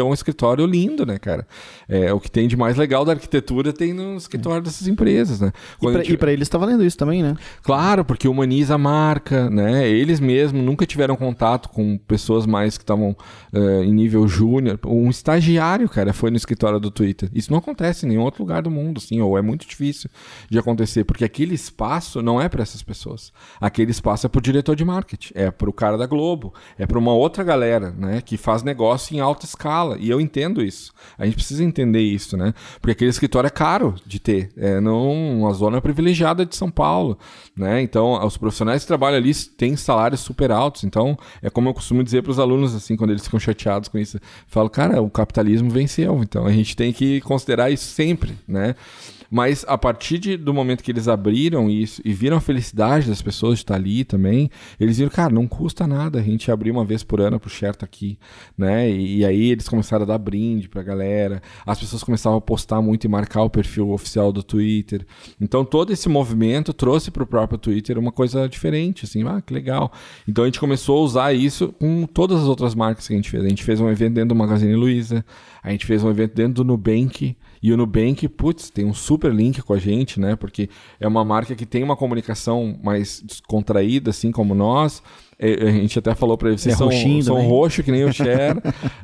um escritório lindo, né, cara? É, o que tem de mais legal da arquitetura tem no escritório dessas empresas, né? Quando e pra, gente... pra eles tá valendo isso também, né? Claro, porque humaniza a marca, né? Eles mesmos nunca tiveram contato com pessoas mais que estavam uh, em nível júnior. Um estagiário, cara, foi no escritório do Twitter. Isso não acontece em nenhum outro lugar do mundo, assim, ou é muito difícil de acontecer, porque aquele espaço não é para essas pessoas. Aquele espaço é pro diretor de marketing, é pro cara da Globo, é para uma outra galera, né, que faz negócio em alta escala. E eu entendo isso. A gente precisa entender isso, né? Porque aquele escritório é caro de ter. É numa zona privilegiada de São Paulo, né? Então, os profissionais que trabalham ali têm salários super altos. Então, é como eu costumo dizer para os alunos, assim, quando eles ficam chateados com isso. Eu falo, cara, o capitalismo venceu. Então, a gente tem que considerar isso sempre, né? Mas a partir de, do momento que eles abriram isso e viram a felicidade das pessoas de estar ali também, eles viram, cara, não custa nada a gente abrir uma vez por ano pro Share tá aqui, né? E, e aí eles começaram a dar brinde pra galera, as pessoas começavam a postar muito e marcar o perfil oficial do Twitter. Então todo esse movimento trouxe pro próprio Twitter uma coisa diferente, assim, ah, que legal. Então a gente começou a usar isso com todas as outras marcas que a gente fez. A gente fez um evento dentro do Magazine Luiza, a gente fez um evento dentro do Nubank, e o Nubank, putz, tem um super link com a gente, né? Porque é uma marca que tem uma comunicação mais descontraída, assim como nós. A gente até falou para eles, vocês é são, são roxo que nem o Share.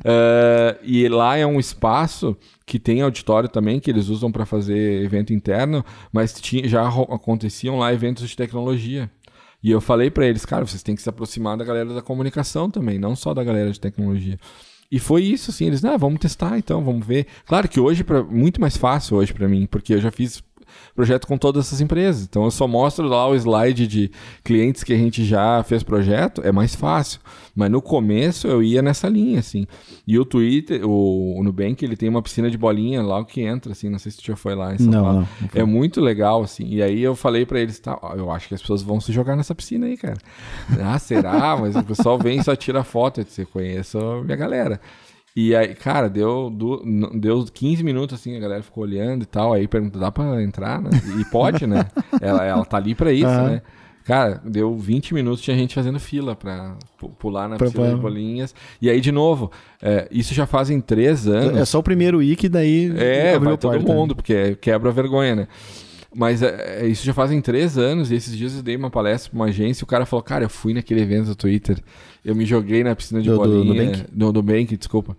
uh, e lá é um espaço que tem auditório também, que eles usam para fazer evento interno, mas tinha, já aconteciam lá eventos de tecnologia. E eu falei para eles, cara, vocês têm que se aproximar da galera da comunicação também, não só da galera de tecnologia. E foi isso, assim, eles, ah, vamos testar então, vamos ver. Claro que hoje, é muito mais fácil hoje para mim, porque eu já fiz projeto com todas essas empresas. Então eu só mostro lá o slide de clientes que a gente já fez projeto, é mais fácil. Mas no começo eu ia nessa linha, assim. E o Twitter, o, o Nubank, ele tem uma piscina de bolinha lá que entra, assim, não sei se tu já foi lá em São não, Paulo. Não, não é muito legal, assim. E aí eu falei pra eles, tá, eu acho que as pessoas vão se jogar nessa piscina aí, cara. Ah, será? Mas o pessoal vem e só tira foto. Eu disse, conheço a minha galera. E aí, cara, deu, deu quinze minutos, assim, a galera ficou olhando e tal, aí pergunta, dá pra entrar, né? E pode, né? Ela, ela tá ali pra isso, uhum. né? Cara, deu vinte minutos, tinha gente fazendo fila pra pular na piscina de bolinhas. E aí, de novo, é, isso já fazem três anos. É só o primeiro I que daí... É, vai todo porta, mundo, né? Porque quebra a vergonha, né? Mas é, isso já fazem três anos, e esses dias eu dei uma palestra pra uma agência e o cara falou, cara, eu fui naquele evento do Twitter, eu me joguei na piscina de do, bolinha... Do Nubank? Do Nubank, desculpa.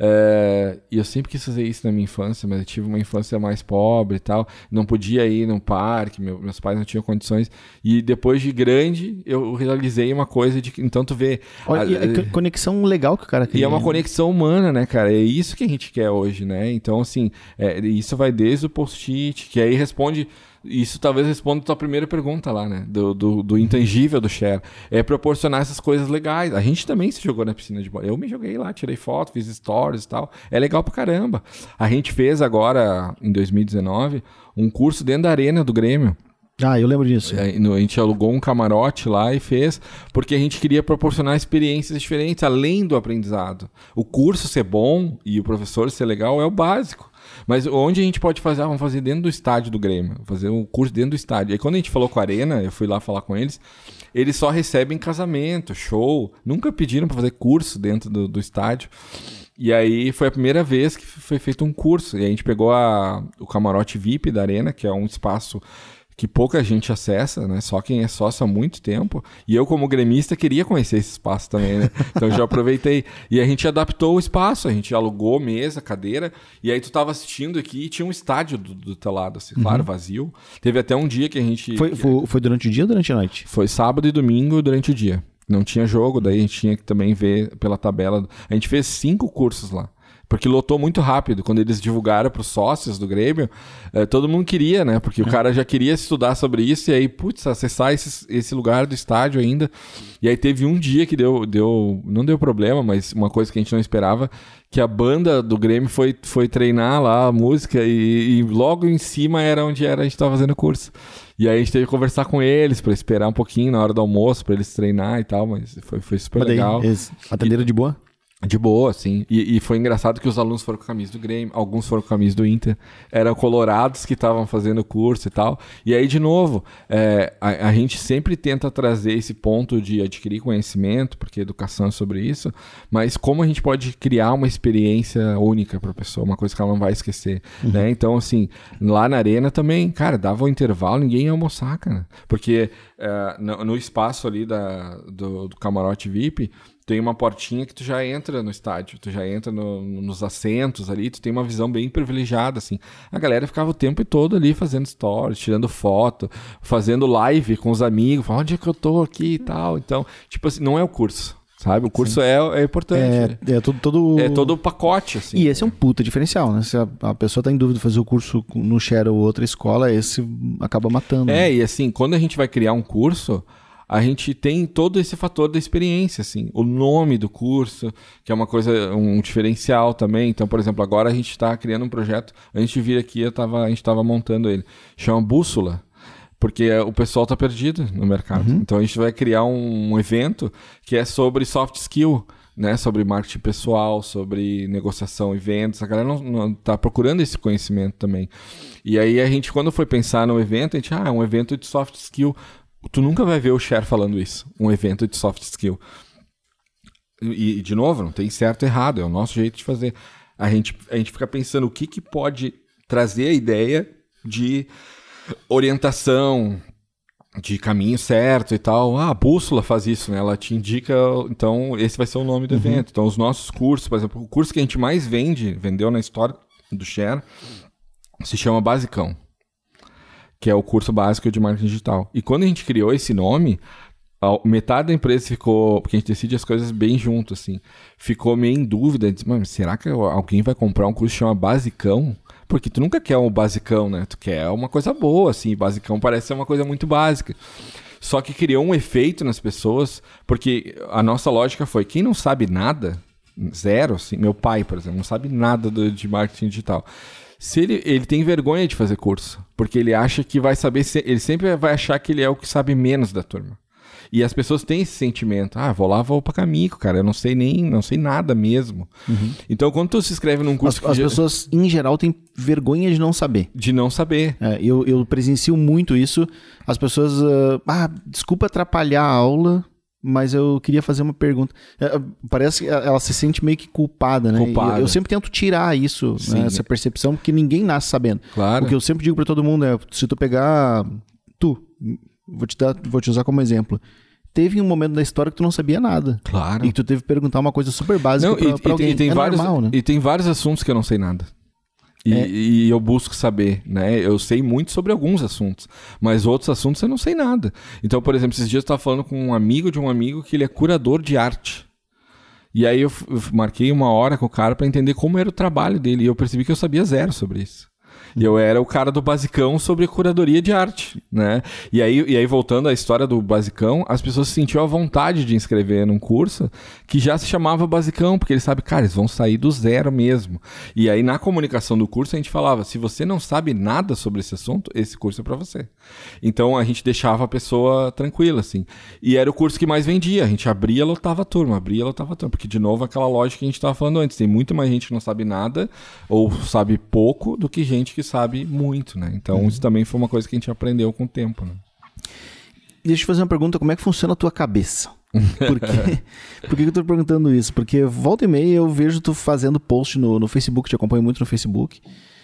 É, e eu sempre quis fazer isso na minha infância, mas eu tive uma infância mais pobre e tal, não podia ir num parque, meu, meus pais não tinham condições, e depois de grande eu realizei uma coisa de que, então tu vê... Olha, a, a conexão legal que o cara cria. E é uma conexão humana, né, cara, é isso que a gente quer hoje, né, então assim, é, isso vai desde o post-it, que aí responde... Isso talvez responda a tua primeira pergunta lá, né? Do, do, do intangível do Share. É proporcionar essas coisas legais. A gente também se jogou na piscina de bola. Eu me joguei lá, tirei foto, fiz stories e tal. É legal pra caramba. A gente fez agora, em dois mil e dezenove, um curso dentro da arena do Grêmio. Ah, eu lembro disso. A gente alugou um camarote lá e fez, porque a gente queria proporcionar experiências diferentes, além do aprendizado. O curso ser bom e o professor ser legal é o básico. Mas onde a gente pode fazer? Ah, vamos fazer dentro do estádio do Grêmio. Fazer um curso dentro do estádio. Aí quando a gente falou com a Arena, eu fui lá falar com eles, eles só recebem casamento, show. Nunca pediram para fazer curso dentro do, do estádio. E aí foi a primeira vez que foi feito um curso. E a gente pegou a, o camarote V I P da Arena, que é um espaço que pouca gente acessa, né? Só quem é sócio há muito tempo. E eu, como gremista, queria conhecer esse espaço também, né? Então eu já aproveitei. E a gente adaptou o espaço, a gente alugou mesa, cadeira, e aí tu tava assistindo aqui e tinha um estádio do, do teu lado, assim, uhum. Claro, vazio. Teve até um dia que a gente... Foi, foi, foi durante o dia ou durante a noite? Foi sábado e domingo durante o dia. Não tinha jogo, daí a gente tinha que também ver pela tabela. A gente fez cinco cursos lá. Porque lotou muito rápido. Quando eles divulgaram para os sócios do Grêmio, eh, todo mundo queria, né? Porque o cara já queria estudar sobre isso e aí, putz, acessar esse, esse lugar do estádio ainda. E aí teve um dia que deu, deu... Não deu problema, mas uma coisa que a gente não esperava, que a banda do Grêmio foi, foi treinar lá a música e, e logo em cima era onde era, a gente estava fazendo o curso. E aí a gente teve que conversar com eles para esperar um pouquinho na hora do almoço, para eles treinar e tal, mas foi, foi super mas daí, legal. Eles atenderam de boa? De boa, assim. E, e foi engraçado que os alunos foram com a camisa do Grêmio, alguns foram com a camisa do Inter. Eram colorados que estavam fazendo o curso e tal. E aí, de novo, é, a, a gente sempre tenta trazer esse ponto de adquirir conhecimento, porque educação é sobre isso, mas como a gente pode criar uma experiência única para a pessoa, uma coisa que ela não vai esquecer, uhum. né? Então, assim, lá na arena também, cara, dava um intervalo, ninguém ia almoçar, cara. Porque é, no, no espaço ali da, do, do camarote V I P... tem uma portinha que tu já entra no estádio, tu já entra no, nos assentos ali, tu tem uma visão bem privilegiada, assim. A galera ficava o tempo todo ali fazendo stories, tirando foto, fazendo live com os amigos, falando onde é que eu tô aqui e tal. Então, tipo assim, não é o curso, sabe? O curso é, é importante. É, é, todo, todo... é todo o pacote, assim. E esse é um puta diferencial, né? Se a, a pessoa tá em dúvida de fazer o curso no Share ou outra escola, esse acaba matando. É, né? E assim, quando a gente vai criar um curso... a gente tem todo esse fator da experiência, assim. O nome do curso, que é uma coisa, um diferencial também. Então, por exemplo, agora a gente está criando um projeto. Antes de vir aqui, eu tava, a gente estava montando ele. Chama Bússola, porque o pessoal está perdido no mercado. Uhum. Então, a gente vai criar um, um evento que é sobre soft skill, né? Sobre marketing pessoal, sobre negociação e vendas. A galera não, não tá procurando esse conhecimento também. E aí, a gente, quando foi pensar no evento, a gente, ah, é um evento de soft skill. Tu nunca vai ver o Share falando isso, um evento de soft skill. E, de novo, não tem certo e errado, é o nosso jeito de fazer. A gente, a gente fica pensando o que, que pode trazer a ideia de orientação, de caminho certo e tal. Ah, a Bússola faz isso, né? Ela te indica, então esse vai ser o nome do uhum. evento. Então os nossos cursos, por exemplo, o curso que a gente mais vende, vendeu na história do Share, se chama Basicão, que é o curso básico de marketing digital. E quando a gente criou esse nome, metade da empresa ficou, porque a gente decide as coisas bem junto, assim, ficou meio em dúvida, disse, mas será que alguém vai comprar um curso que chama Basicão? Porque tu nunca quer um basicão, né? Tu quer uma coisa boa, assim, basicão parece ser uma coisa muito básica. Só que criou um efeito nas pessoas, porque a nossa lógica foi, quem não sabe nada, zero, assim, meu pai, por exemplo, não sabe nada do, de marketing digital. Se ele, ele tem vergonha de fazer curso, porque ele acha que vai saber, ele sempre vai achar que ele é o que sabe menos da turma. E as pessoas têm esse sentimento, ah, vou lá, vou pra Camico, cara, eu não sei nem, não sei nada mesmo. Uhum. Então, quando tu se inscreve num curso... As, as já... pessoas, em geral, têm vergonha de não saber. De não saber. É, eu, eu presencio muito isso, as pessoas, uh, ah, desculpa atrapalhar a aula... mas eu queria fazer uma pergunta. Parece que ela se sente meio que culpada, né? Culpada. Eu, eu sempre tento tirar isso, né? Essa percepção, porque ninguém nasce sabendo. Claro. O que eu sempre digo pra todo mundo é, se tu pegar... Tu, vou te, dar, vou te usar como exemplo. Teve um momento da história que tu não sabia nada. Claro. E que tu teve que perguntar uma coisa super básica não, pra, e, pra alguém. E tem, é vários, normal, né? E tem vários assuntos que eu não sei nada. E, é. e eu busco saber, né? Eu sei muito sobre alguns assuntos, mas outros assuntos eu não sei nada. Então, por exemplo, esses dias eu estava falando com um amigo de um amigo que ele é curador de arte. E aí eu, eu marquei uma hora com o cara para entender como era o trabalho dele. E eu percebi que eu sabia zero sobre isso. E eu era o cara do basicão sobre curadoria de arte, né? E aí, e aí, voltando à história do basicão, as pessoas se sentiam à vontade de inscrever num curso que já se chamava basicão, porque eles sabem, cara, eles vão sair do zero mesmo. E aí, na comunicação do curso, a gente falava, se você não sabe nada sobre esse assunto, esse curso é pra você. Então, a gente deixava a pessoa tranquila, assim. E era o curso que mais vendia. A gente abria, lotava a turma, abria, lotava a turma. Porque, de novo, aquela lógica que a gente estava falando antes. Tem muito mais gente que não sabe nada, ou sabe pouco, do que gente que sabe muito, né? Então, uhum. isso também foi uma coisa que a gente aprendeu com o tempo, né? Deixa eu fazer uma pergunta, como é que funciona a tua cabeça? Por, quê? Por que eu tô perguntando isso? Porque volta e meia eu vejo tu fazendo post no, no Facebook, te acompanho muito no Facebook,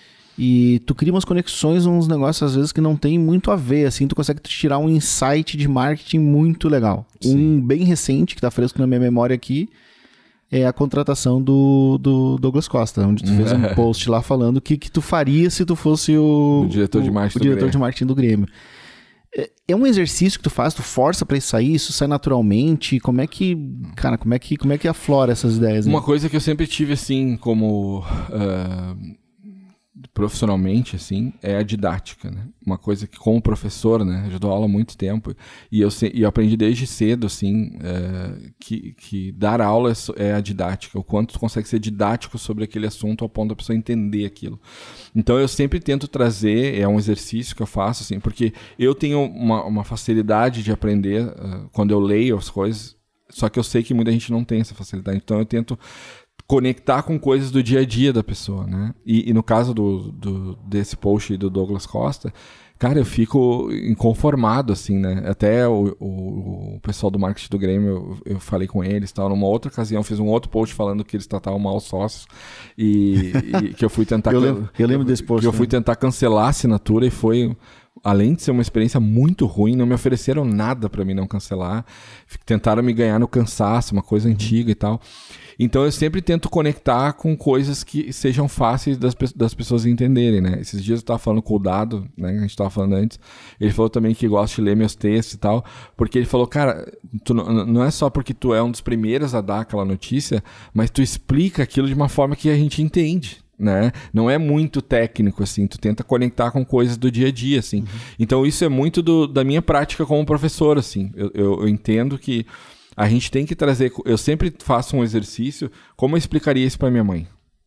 e tu cria umas conexões, uns negócios às vezes que não tem muito a ver, assim, tu consegue tirar um insight de marketing muito legal. Sim. Um bem recente, que tá fresco na minha memória aqui, é a contratação do, do Douglas Costa, onde tu fez um post lá falando o que, que tu faria se tu fosse o, o diretor, de marketing, o, o do diretor de marketing do Grêmio. É, é um exercício que tu faz, tu força pra isso sair, isso sai naturalmente, como é que, cara, como é que, como é que aflora essas ideias? Né? Uma coisa que eu sempre tive, assim, como... Uh... profissionalmente, assim, é a didática, né? Uma coisa que, como professor, né? Eu dou aula há muito tempo e eu, se, e eu aprendi desde cedo, assim, é, que, que dar aula é a didática. O quanto tu consegue ser didático sobre aquele assunto ao ponto da pessoa entender aquilo. Então, eu sempre tento trazer, é um exercício que eu faço, assim, porque eu tenho uma, uma facilidade de aprender, uh, quando eu leio as coisas, Só que eu sei que muita gente não tem essa facilidade. Então eu tento conectar com coisas do dia a dia da pessoa, né? E, e no caso do, do, desse post do Douglas Costa, cara, eu fico inconformado, assim, né? Até o, o, o pessoal do marketing do Grêmio, eu, eu falei com eles, tal. Numa outra ocasião, eu fiz um outro post falando que eles tratavam mal os sócios e, e que eu fui tentar... eu, lembro, eu lembro desse post. Que eu fui tentar cancelar a assinatura e foi... Além de ser uma experiência muito ruim, não me ofereceram nada para mim não cancelar. Tentaram me ganhar no cansaço, uma coisa antiga e tal. Então eu sempre tento conectar com coisas que sejam fáceis das, das pessoas entenderem, né? Esses dias eu estava falando com o Dado, né? Que a gente estava falando antes. Ele falou também que gosta de ler meus textos e tal. Porque ele falou, cara, tu não, não é só porque tu é um dos primeiros a dar aquela notícia, mas tu explica aquilo de uma forma que a gente entende. Né? Não é muito técnico, assim, tu tenta conectar com coisas do dia a dia, assim. Uhum. Então isso é muito do, da minha prática como professor, assim. Eu, eu, eu entendo que a gente tem que trazer... Eu sempre faço um exercício, como eu explicaria isso para minha mãe?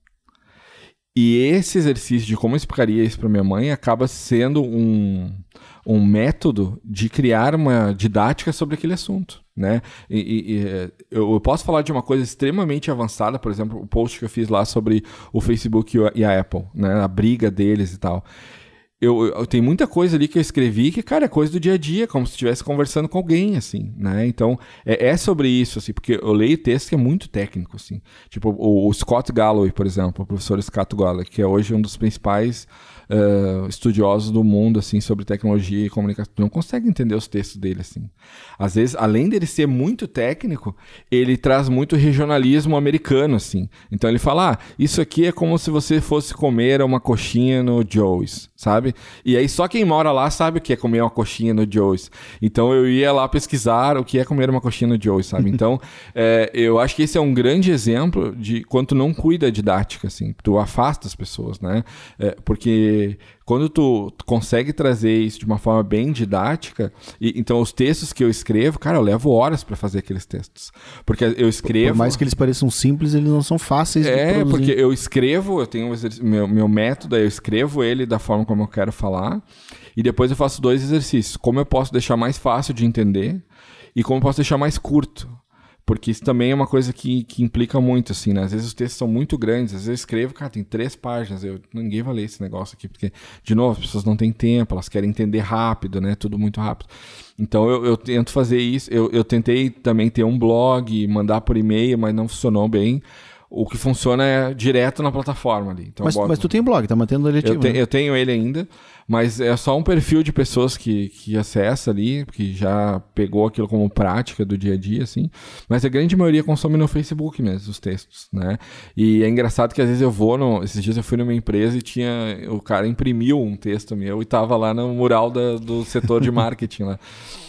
E esse exercício de como eu explicaria isso para minha mãe acaba sendo um, um método de criar uma didática sobre aquele assunto, né? E, e, eu posso falar de uma coisa extremamente avançada, por exemplo, o post que eu fiz lá sobre o Facebook e a Apple, né? A briga deles e tal. Eu, eu, tem muita coisa ali que eu escrevi que, cara, é coisa do dia a dia, como se estivesse conversando com alguém, assim, né? Então, é, é sobre isso, assim, porque eu leio texto que é muito técnico, assim. Tipo, o, o Scott Galloway, por exemplo, o professor Scott Galloway, que é hoje um dos principais uh, estudiosos do mundo, assim, sobre tecnologia e comunicação. Não consegue entender os textos dele, assim. Às vezes, além dele ser muito técnico, ele traz muito regionalismo americano, assim. Então, ele fala, ah, isso aqui é como se você fosse comer uma coxinha no Joe's, sabe? E aí só quem mora lá sabe o que é comer uma coxinha no Joe's. Então eu ia lá pesquisar o que é comer uma coxinha no Joe's, sabe? Então é, eu acho que esse é um grande exemplo de quando tu não cuida da didática, assim. Tu afasta as pessoas, né? É, porque quando tu, tu consegue trazer isso de uma forma bem didática, e, então os textos que eu escrevo, cara, eu levo horas para fazer aqueles textos. Porque eu escrevo... Por mais que eles pareçam simples, eles não são fáceis de É, produzir. porque eu escrevo, eu tenho um exerc... meu, meu método, eu escrevo ele da forma como eu quero falar, e depois eu faço dois exercícios. Como eu posso deixar mais fácil de entender e como eu posso deixar mais curto. Porque isso também é uma coisa que, que implica muito, assim, né? Às vezes os textos são muito grandes, às vezes eu escrevo, cara, tem três páginas, eu, ninguém vai ler esse negócio aqui, porque, de novo, as pessoas não têm tempo, elas querem entender rápido, né? Tudo muito rápido. Então eu, eu tento fazer isso, eu, eu tentei também ter um blog, mandar por e-mail, mas não funcionou bem. O que funciona é direto na plataforma ali. Então, mas, boto... mas tu tem blog, tá mantendo ele ativo? Eu, te, né? eu tenho ele ainda, mas é só um perfil de pessoas que, que acessa ali, que já pegou aquilo como prática do dia a dia, assim. Mas a grande maioria consome no Facebook mesmo, os textos, né? E é engraçado que às vezes eu vou, no, esses dias eu fui numa empresa e tinha, o cara imprimiu um texto meu e tava lá no mural da, do setor de marketing lá.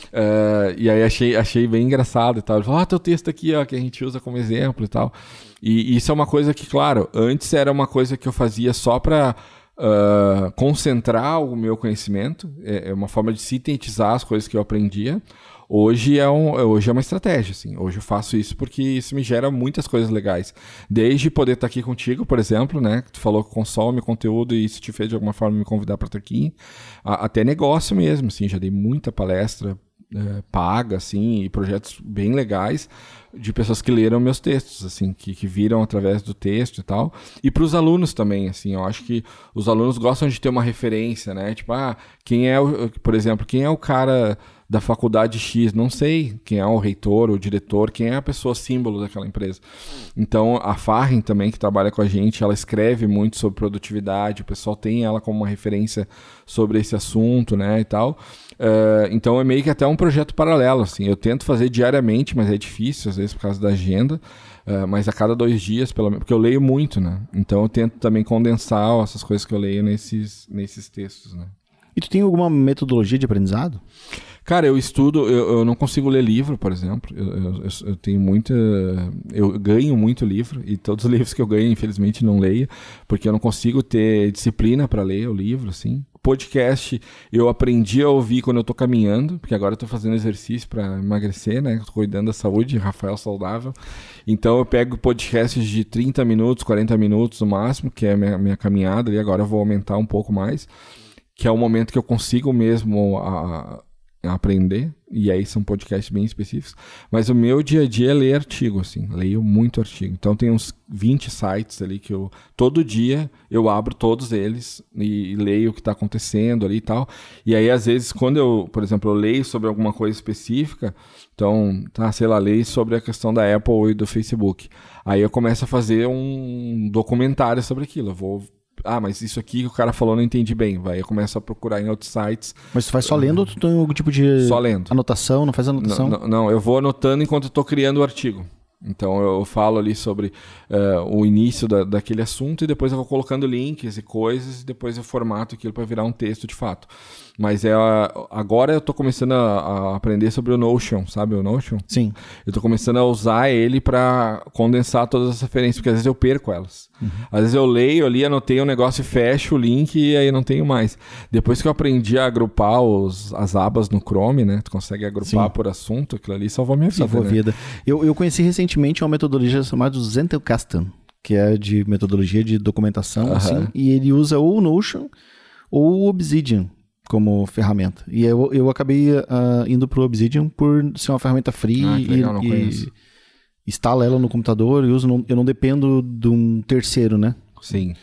Uh, e aí achei, achei bem engraçado e tal. Ele falou, ah, teu texto aqui, ó, que a gente usa como exemplo e tal. E, e isso é uma coisa que, claro, antes era uma coisa que eu fazia só para uh, concentrar o meu conhecimento. É, é uma forma de sintetizar as coisas que eu aprendia. Hoje é, um, hoje é uma estratégia, assim. Hoje eu faço isso porque isso me gera muitas coisas legais. Desde poder estar aqui contigo, por exemplo, né? Que tu falou que consome conteúdo e isso te fez de alguma forma me convidar para estar aqui. A, até negócio mesmo, assim. Já dei muita palestra é, paga, assim, e projetos bem legais de pessoas que leram meus textos, assim, que, que viram através do texto e tal. E para os alunos também, assim, eu acho que os alunos gostam de ter uma referência, né? Tipo, ah, quem é, o, por exemplo, quem é o cara da faculdade X, não sei quem é o reitor, o diretor, quem é a pessoa símbolo daquela empresa. Então, a Farren também, que trabalha com a gente, ela escreve muito sobre produtividade, o pessoal tem ela como uma referência sobre esse assunto, né, e tal. Uh, então, é meio que até um projeto paralelo, assim. Eu tento fazer diariamente, mas é difícil, às vezes, por causa da agenda. Uh, mas a cada dois dias, pelo menos, porque eu leio muito, né? Então, eu tento também condensar essas coisas que eu leio nesses, nesses textos, né? E tu tem alguma metodologia de aprendizado? Cara, eu estudo, eu, eu não consigo ler livro, por exemplo. Eu, eu, eu tenho muita. Eu ganho muito livro, e todos os livros que eu ganho, infelizmente, não leio, porque eu não consigo ter disciplina para ler o livro, assim. Podcast, eu aprendi a ouvir quando eu tô caminhando, porque agora eu tô fazendo exercício para emagrecer, né? Tô cuidando da saúde, Rafael Saudável. Então eu pego podcasts de trinta minutos, quarenta minutos no máximo, que é a minha, minha caminhada, e agora eu vou aumentar um pouco mais, que é o momento que eu consigo mesmo a, aprender, e aí são podcasts bem específicos, mas o meu dia a dia é ler artigo, assim, leio muito artigo. Então tem uns vinte sites ali que eu, todo dia eu abro todos eles e, e leio o que está acontecendo ali e tal, e aí às vezes quando eu, por exemplo, eu leio sobre alguma coisa específica, então, tá, sei lá, leio sobre a questão da Apple e do Facebook, aí eu começo a fazer um documentário sobre aquilo, eu vou ah, mas isso aqui que o cara falou não entendi bem. Vai, eu começo a procurar em outros sites. Mas tu faz só lendo ou tu tem algum tipo de só lendo. anotação? Não faz anotação? Não, não, não, eu vou anotando enquanto eu tô criando o artigo. Então eu falo ali sobre uh, o início da, daquele assunto e depois eu vou colocando links e coisas e depois eu formato aquilo para virar um texto de fato. Mas é agora eu tô começando a, a aprender sobre o Notion, sabe o Notion? Sim. Eu tô começando a usar ele para condensar todas as referências, porque às vezes eu perco elas. Uhum. Às vezes eu leio ali, anotei um negócio e fecho o link e aí não tenho mais. Depois que eu aprendi a agrupar os, as abas no Chrome, né? Tu consegue agrupar Sim. por assunto, aquilo ali salvou minha vida. Salvou a né? vida. Eu, eu conheci recentemente uma metodologia chamada Zentelkasten, que é de metodologia de documentação, uhum. assim, e ele usa ou o Notion ou o Obsidian como ferramenta. E eu, eu acabei uh, indo pro Obsidian por ser uma ferramenta free ah, que legal, e, não e instalo ela no computador e uso, não, eu não dependo de um terceiro, né? Sim.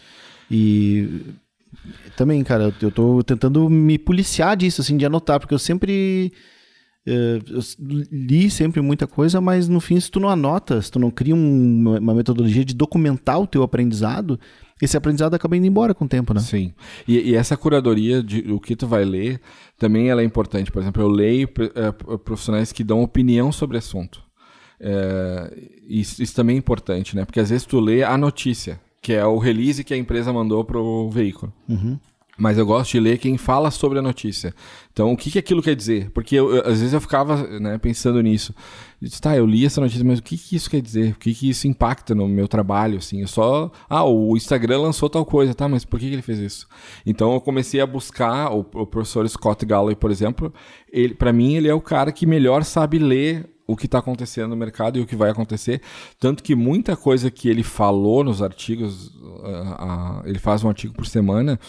E também, cara, eu tô tentando me policiar disso, assim, de anotar, porque eu sempre uh, eu li sempre muita coisa, mas no fim, se tu não anota, se tu não cria um, uma metodologia de documentar o teu aprendizado, esse aprendizado acaba indo embora com o tempo, né? Sim. E, e essa curadoria de o que tu vai ler, também ela é importante. Por exemplo, eu leio é, profissionais que dão opinião sobre o assunto. É, isso, isso também é importante, né? Porque às vezes tu lê a notícia, que é o release que a empresa mandou pro veículo. Uhum. Mas eu gosto de ler quem fala sobre a notícia. Então, o que, que aquilo quer dizer? Porque eu, eu, às vezes eu ficava, né, pensando nisso. Eu disse, tá, eu li essa notícia, mas o que, que isso quer dizer? O que, que isso impacta no meu trabalho? Assim? Eu só... Ah, o Instagram lançou tal coisa, tá? Mas por que, que ele fez isso? Então, eu comecei a buscar o, o professor Scott Galloway, por exemplo. Ele, para mim, ele é o cara que melhor sabe ler o que está acontecendo no mercado e o que vai acontecer. Tanto que muita coisa que ele falou nos artigos, uh, uh, ele faz um artigo por semana...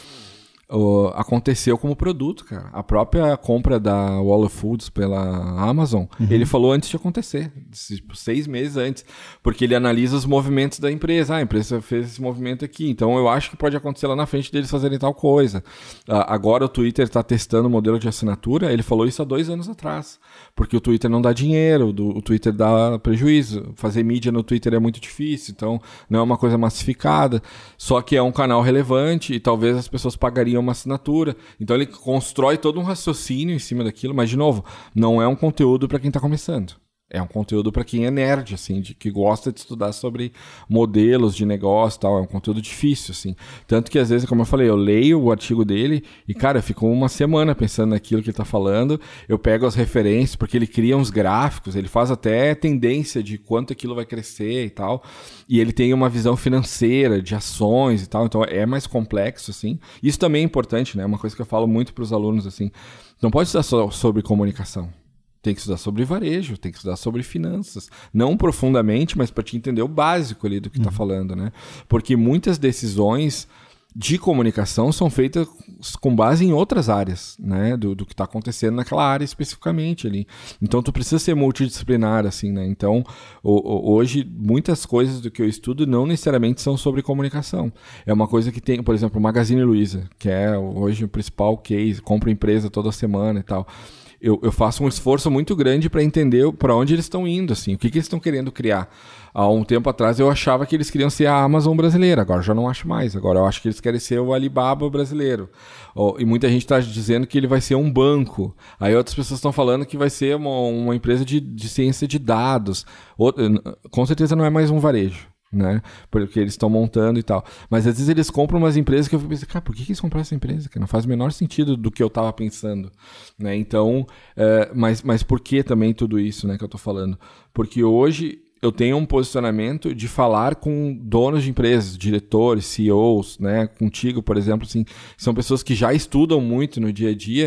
Uh, aconteceu como produto, cara. A própria compra da Wall of Foods pela Amazon, uhum. ele falou antes de acontecer, tipo, seis meses antes, porque ele analisa os movimentos da empresa. Ah, a empresa fez esse movimento aqui, então eu acho que pode acontecer lá na frente deles fazerem tal coisa. Uh, agora o Twitter está testando o modelo de assinatura, ele falou isso há dois anos atrás, porque o Twitter não dá dinheiro, do, o Twitter dá prejuízo, fazer mídia no Twitter é muito difícil, então não é uma coisa massificada, só que é um canal relevante e talvez as pessoas pagariam uma assinatura. Então ele constrói todo um raciocínio em cima daquilo, mas de novo, não é um conteúdo para quem está começando. É um conteúdo para quem é nerd, assim, de, que gosta de estudar sobre modelos de negócio e tal. É um conteúdo difícil, assim. Tanto que, às vezes, como eu falei, eu leio o artigo dele e, cara, eu fico uma semana pensando naquilo que ele tá falando. Eu pego as referências, porque ele cria uns gráficos, ele faz até tendência de quanto aquilo vai crescer e tal. E ele tem uma visão financeira, de ações e tal. Então, é mais complexo, assim. Isso também é importante, né? É uma coisa que eu falo muito para os alunos, assim. Não pode estudar só sobre comunicação. Tem que estudar sobre varejo, tem que estudar sobre finanças. Não profundamente, mas para te entender o básico ali do que está uhum. falando, né? Porque muitas decisões de comunicação são feitas com base em outras áreas, né? Do, do que está acontecendo naquela área especificamente ali. Então, tu precisa ser multidisciplinar, assim, né? Então, o, o, hoje, muitas coisas do que eu estudo não necessariamente são sobre comunicação. É uma coisa que tem, por exemplo, o Magazine Luiza, que é hoje o principal case, compra empresa toda semana e tal. Eu, eu faço um esforço muito grande para entender para onde eles estão indo, assim, o que, que eles estão querendo criar. Há um tempo atrás eu achava que eles queriam ser a Amazon brasileira, agora já não acho mais. Agora eu acho que eles querem ser o Alibaba brasileiro. Oh, e muita gente está dizendo que ele vai ser um banco. Aí outras pessoas estão falando que vai ser uma, uma empresa de, de ciência de dados. Outra, com certeza não é mais um varejo, né? Porque eles estão montando e tal. Mas às vezes eles compram umas empresas que eu fico pensando, cara, por que, que eles compraram essa empresa? Que não faz o menor sentido do que eu estava pensando, né? Então, é, mas, mas por que também tudo isso, né, que eu estou falando? Porque hoje eu tenho um posicionamento de falar com donos de empresas, diretores, C E Os, né? Contigo, por exemplo, assim, são pessoas que já estudam muito no dia a dia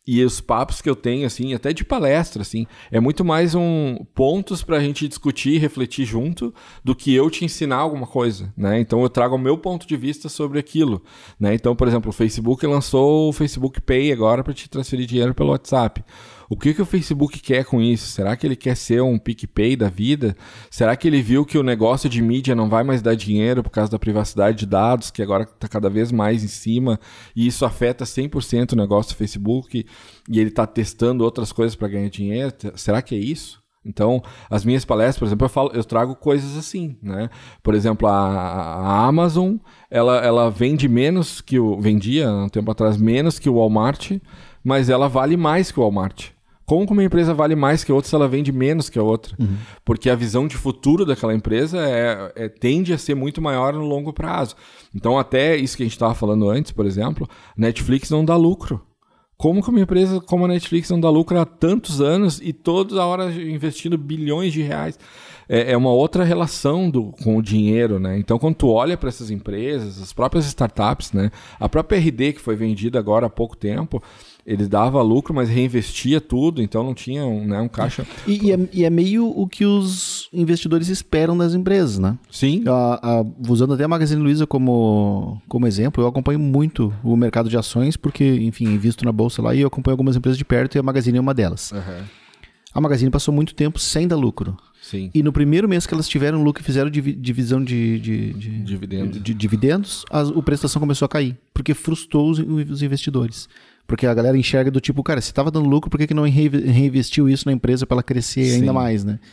E os papos que eu tenho, assim, até de palestra, assim, é muito mais um pontos pra gente discutir e refletir junto do que eu te ensinar alguma coisa, né? Então eu trago o meu ponto de vista sobre aquilo, né? Então, por exemplo, o Facebook lançou o Facebook Pay agora para te transferir dinheiro pelo WhatsApp. O que, que o Facebook quer com isso? Será que ele quer ser um PicPay da vida? Será que ele viu que o negócio de mídia não vai mais dar dinheiro por causa da privacidade de dados, que agora está cada vez mais em cima, e isso afeta cem por cento o negócio do Facebook, e ele está testando outras coisas para ganhar dinheiro? Será que é isso? Então, as minhas palestras, por exemplo, eu, falo, eu trago coisas assim, né? Por exemplo, a, a Amazon, ela, ela vende menos que o... Vendia, há um tempo atrás, menos que o Walmart, mas ela vale mais que o Walmart. Como que uma empresa vale mais que a outra se ela vende menos que a outra? Uhum. Porque a visão de futuro daquela empresa é, é, tende a ser muito maior no longo prazo. Então, até isso que a gente estava falando antes, por exemplo, Netflix não dá lucro. Como que uma empresa como a Netflix não dá lucro há tantos anos e toda hora investindo bilhões de reais? É, é uma outra relação do, com o dinheiro, né? Então, quando tu olha para essas empresas, as próprias startups, né? A própria R D, que foi vendida agora há pouco tempo, ele dava lucro, mas reinvestia tudo, então não tinha um, né, um caixa... E, e, é, e é meio o que os investidores esperam das empresas, né? Sim. A, a, usando até a Magazine Luiza como, como exemplo, eu acompanho muito o mercado de ações, porque, enfim, invisto na bolsa lá e eu acompanho algumas empresas de perto e a Magazine é uma delas. Uhum. A Magazine passou muito tempo sem dar lucro. Sim. E no primeiro mês que elas tiveram lucro e fizeram divi- divisão de, de, de, Dividendo. de, de dividendos, a, a prestação começou a cair, porque frustrou os, os investidores. Porque a galera enxerga do tipo, cara, se estava dando lucro, por que, que não reinvestiu isso na empresa para ela crescer Sim. ainda mais, né?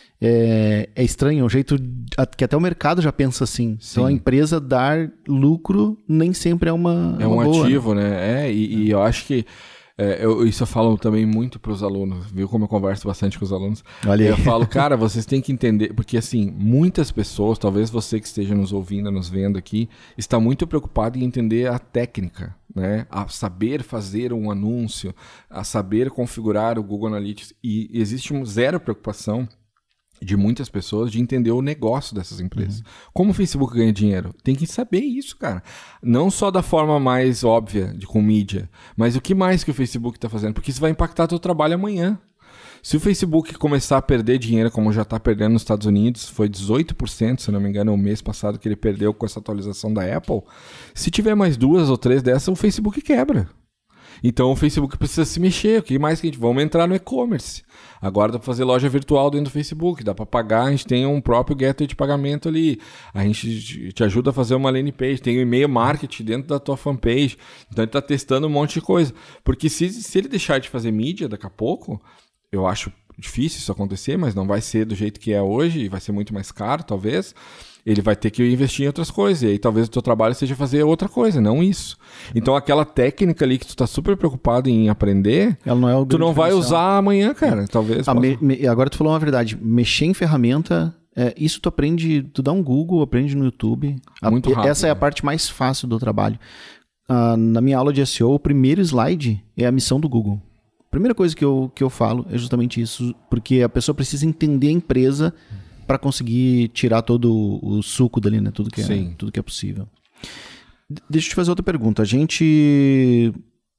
É, é estranho, é um jeito que até o mercado já pensa assim. Sim. Então a empresa dar lucro nem sempre é uma É uma um boa, ativo, né? né? É, e, é. e eu acho que É, eu, isso eu falo também muito para os alunos, viu como eu converso bastante com os alunos. Olha aí. Eu falo, cara, vocês têm que entender, porque assim, muitas pessoas, talvez você que esteja nos ouvindo, nos vendo aqui, está muito preocupado em entender a técnica, né? A saber fazer um anúncio, a saber configurar o Google Analytics, e existe uma zero preocupação de muitas pessoas de entender o negócio dessas empresas. Uhum. Como o Facebook ganha dinheiro? Tem que saber isso, cara. Não só da forma mais óbvia, de com mídia, mas o que mais que o Facebook está fazendo? Porque isso vai impactar teu trabalho amanhã. Se o Facebook começar a perder dinheiro, como já está perdendo nos Estados Unidos, foi dezoito por cento, se não me engano, o mês passado que ele perdeu com essa atualização da Apple, se tiver mais duas ou três dessas, o Facebook quebra. Então o Facebook precisa se mexer. O que mais que a gente... Vamos entrar no e-commerce. Agora dá para fazer loja virtual dentro do Facebook, dá para pagar, a gente tem um próprio gateway de pagamento ali. A gente te ajuda a fazer uma landing page, tem o um e-mail marketing dentro da tua fanpage. Então ele está testando um monte de coisa. Porque se, se ele deixar de fazer mídia daqui a pouco, eu acho difícil isso acontecer, mas não vai ser do jeito que é hoje, vai ser muito mais caro, talvez. Ele vai ter que investir em outras coisas. E aí talvez o teu trabalho seja fazer outra coisa, não isso. Então aquela técnica ali que tu tá super preocupado em aprender, ela não é o tu não vai usar amanhã, cara. É. Talvez. Ah, me, me, agora tu falou uma verdade. Mexer em ferramenta, é, isso tu aprende, tu dá um Google, aprende no YouTube. Muito rápido. Essa é a parte mais fácil do trabalho. Ah, na minha aula de S E O, o primeiro slide é a missão do Google. A primeira coisa que eu, que eu falo é justamente isso, porque a pessoa precisa entender a empresa para conseguir tirar todo o suco dali, né? Tudo que é, tudo que é possível. Deixa eu te fazer outra pergunta. A gente...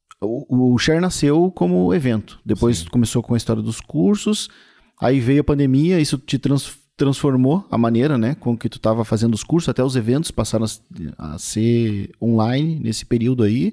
O, o Share nasceu como evento. Depois Sim. começou com a história dos cursos. Aí veio a pandemia. Isso te trans, transformou a maneira, né? Com que tu estava fazendo os cursos. Até os eventos passaram a, a ser online nesse período aí.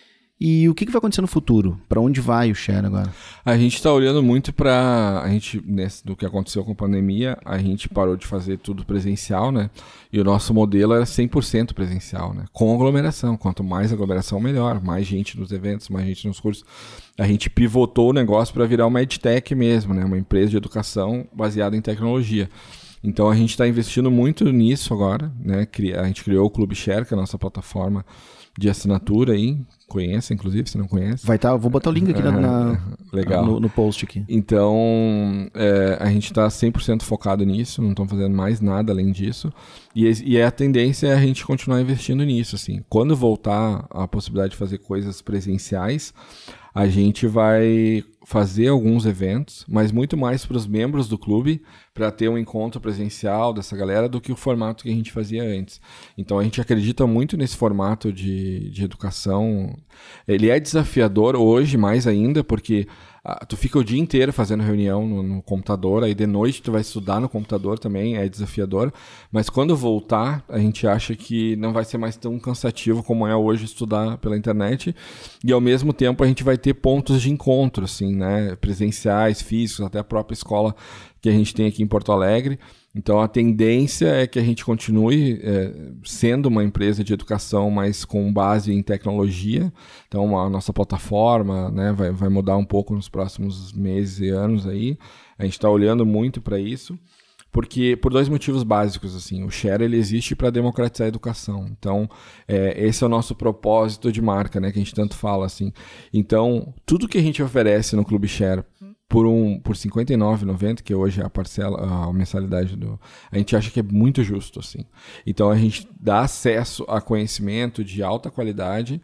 E o que, que vai acontecer no futuro? Para onde vai o Share agora? A gente está olhando muito para... A gente, nesse, do que aconteceu com a pandemia, a gente parou de fazer tudo presencial, né? E o nosso modelo era cem por cento presencial, né? Com aglomeração. Quanto mais aglomeração, melhor. Mais gente nos eventos, mais gente nos cursos. A gente pivotou o negócio para virar uma EdTech mesmo, né? Uma empresa de educação baseada em tecnologia. Então a gente está investindo muito nisso agora, né? A gente criou o Clube Share, que é a nossa plataforma de assinatura aí, conheça, inclusive, se não conhece. Vai estar, tá, vou botar o link aqui na, na, Legal. No, no post aqui. Então, é, a gente está cem por cento focado nisso, não estamos fazendo mais nada além disso, e, e a tendência é a gente continuar investindo nisso, assim. Quando voltar a possibilidade de fazer coisas presenciais, a gente vai fazer alguns eventos, mas muito mais para os membros do clube, para ter um encontro presencial dessa galera do que o formato que a gente fazia antes. Então a gente acredita muito nesse formato de, de educação. Ele é desafiador hoje, mais ainda, porque ah, tu fica o dia inteiro fazendo reunião no, no computador, aí de noite tu vai estudar no computador também, é desafiador, mas quando voltar, a gente acha que não vai ser mais tão cansativo como é hoje estudar pela internet, e ao mesmo tempo a gente vai ter pontos de encontro, assim, né, presenciais, físicos, até a própria escola que a gente tem aqui em Porto Alegre. Então a tendência é que a gente continue é, sendo uma empresa de educação, mas com base em tecnologia. Então a nossa plataforma, né, vai, vai mudar um pouco nos próximos meses e anos aí. A gente está olhando muito para isso, porque por dois motivos básicos. Assim, o Share ele existe para democratizar a educação. Então é, esse é o nosso propósito de marca, né, que a gente tanto fala. Assim. Então tudo que a gente oferece no Clube Share por, um, por cinquenta e nove reais e noventa centavos, que hoje é a parcela, a mensalidade do... A gente acha que é muito justo, assim. Então, a gente dá acesso a conhecimento de alta qualidade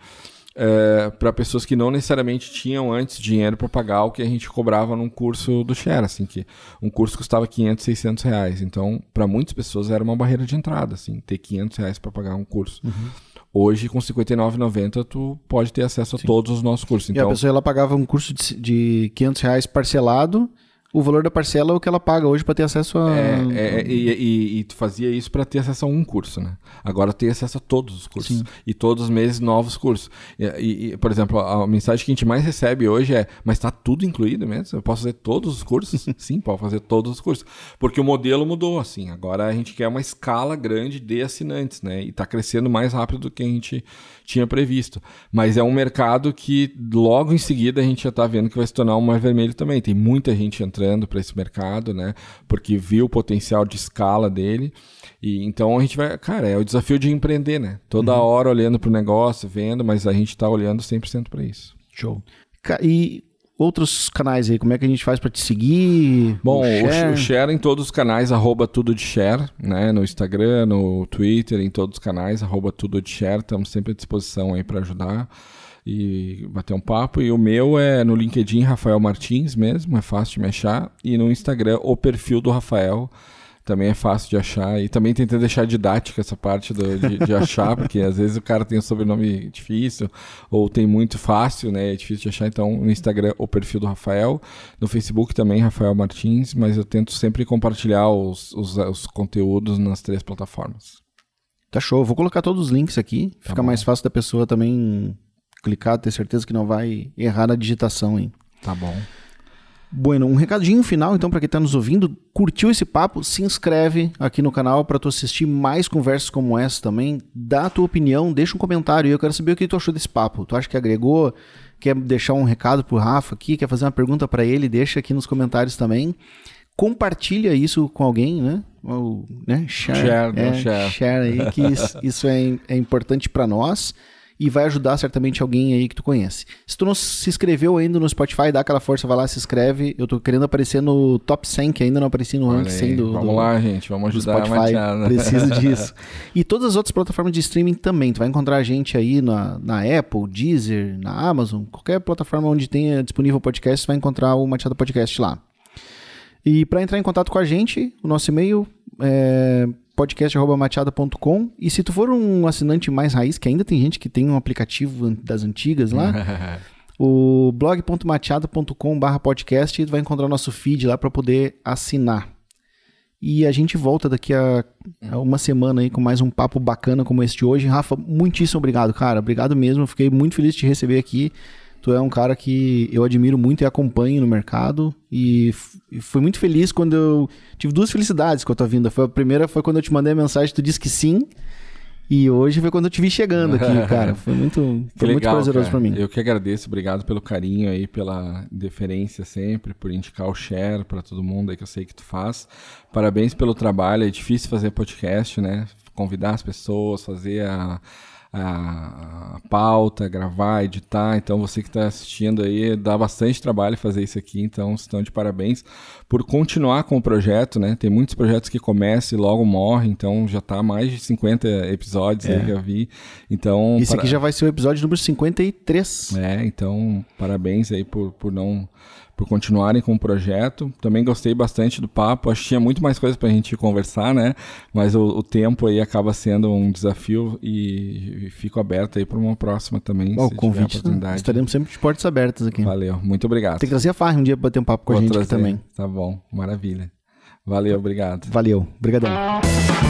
é, para pessoas que não necessariamente tinham antes dinheiro para pagar o que a gente cobrava num curso do Share, assim, que um curso custava quinhentos, seiscentos reais. Então, para muitas pessoas era uma barreira de entrada, assim, ter quinhentos reais para pagar um curso. Uhum. Hoje, com cinquenta e nove reais e noventa centavos, tu pode ter acesso a Sim. todos os nossos cursos. Então, e a pessoa ela pagava um curso de, de quinhentos reais parcelado, o valor da parcela é o que ela paga hoje para ter acesso a... É, é, e, e, e tu fazia isso para ter acesso a um curso, né? Agora tem acesso a todos os cursos. Sim. E todos os meses novos cursos. E, e, por exemplo, a mensagem que a gente mais recebe hoje é: mas está tudo incluído mesmo? Eu posso fazer todos os cursos? Sim, pode fazer todos os cursos. Porque o modelo mudou, assim. Agora a gente quer uma escala grande de assinantes, né? E está crescendo mais rápido do que a gente tinha previsto. Mas é um mercado que logo em seguida a gente já está vendo que vai se tornar um mar vermelho também. Tem muita gente entrando para esse mercado, né? Porque viu o potencial de escala dele. E então a gente vai... Cara, é o desafio de empreender, né? Toda uhum. hora olhando para o negócio, vendo, mas a gente está olhando cem por cento para isso. Show. E outros canais aí, como é que a gente faz para te seguir? Bom, o share? o share em todos os canais, arroba tudo de share, né? No Instagram, no Twitter, em todos os canais, arroba tudo de share. Estamos sempre à disposição aí para ajudar e bater um papo. E o meu é no LinkedIn, Rafael Martins mesmo, é fácil de me achar. E no Instagram, o perfil do Rafael, também é fácil de achar. E também tentei deixar didática essa parte do, de, de achar, porque às vezes o cara tem um sobrenome difícil, ou tem muito fácil, né? É difícil de achar. Então, no Instagram, o perfil do Rafael. No Facebook também, Rafael Martins, mas eu tento sempre compartilhar os, os, os conteúdos nas três plataformas. Tá show. Vou colocar todos os links aqui. Tá Fica bom. mais fácil da pessoa também clicar, ter certeza que não vai errar na digitação, hein? Tá bom. Bueno, um recadinho final, então, para quem está nos ouvindo, curtiu esse papo, se inscreve aqui no canal para tu assistir mais conversas como essa também, dá a tua opinião, deixa um comentário, e eu quero saber o que tu achou desse papo. Tu acha que agregou? Quer deixar um recado pro Rafa aqui? Quer fazer uma pergunta para ele? Deixa aqui nos comentários também. Compartilha isso com alguém, né? Ou, né? Share, share, é, share. share aí, que isso, isso é, é importante para nós. E vai ajudar certamente alguém aí que tu conhece. Se tu não se inscreveu ainda no Spotify, dá aquela força, vai lá, se inscreve. Eu tô querendo aparecer no top cem, que ainda não apareci no ranking cem do, Vamos do, lá, gente, vamos ajudar Spotify. a Matiada. Preciso disso. E todas as outras plataformas de streaming também. Tu vai encontrar a gente aí na, na Apple, Deezer, na Amazon, qualquer plataforma onde tenha disponível podcast, tu vai encontrar o Matiada Podcast lá. E para entrar em contato com a gente, o nosso e-mail é podcast arroba matiada ponto com, e se tu for um assinante mais raiz, que ainda tem gente que tem um aplicativo das antigas lá, o blog ponto matiada ponto com barra podcast, tu vai encontrar o nosso feed lá para poder assinar. E a gente volta daqui a, a uma semana aí com mais um papo bacana como este de hoje. Rafa, muitíssimo obrigado, cara. Obrigado mesmo, fiquei muito feliz de te receber aqui. Tu é um cara que eu admiro muito e acompanho no mercado, e fui muito feliz quando eu... Tive duas felicidades com a tua vinda. Foi a primeira foi quando eu te mandei a mensagem, tu disse que sim, e hoje foi quando eu te vi chegando aqui, cara. Foi muito, foi legal, muito prazeroso para mim. Eu que agradeço, obrigado pelo carinho aí, pela deferência sempre, por indicar o share para todo mundo aí que eu sei que tu faz. Parabéns pelo trabalho, é difícil fazer podcast, né? Convidar as pessoas, fazer a... A, pauta, gravar, editar. Então, você que está assistindo aí, dá bastante trabalho fazer isso aqui. Então, estão de parabéns por continuar com o projeto, né? Tem muitos projetos que começam e logo morrem. Então, já está mais de cinquenta episódios é. aí que eu vi. Então, esse para... aqui já vai ser o episódio número cinquenta e três. É, então, parabéns aí por, por não... por continuarem com o projeto. Também gostei bastante do papo. Acho que tinha muito mais coisa pra gente conversar, né? Mas o, o tempo aí acaba sendo um desafio e, e fico aberto aí para uma próxima também. Bom, o convite, estaremos sempre de portas abertas aqui. Valeu, muito obrigado. Tem que trazer a Farri um dia pra bater um papo com Vou a gente trazer. Aqui também. Tá bom, maravilha. Valeu, obrigado. Valeu, obrigadão.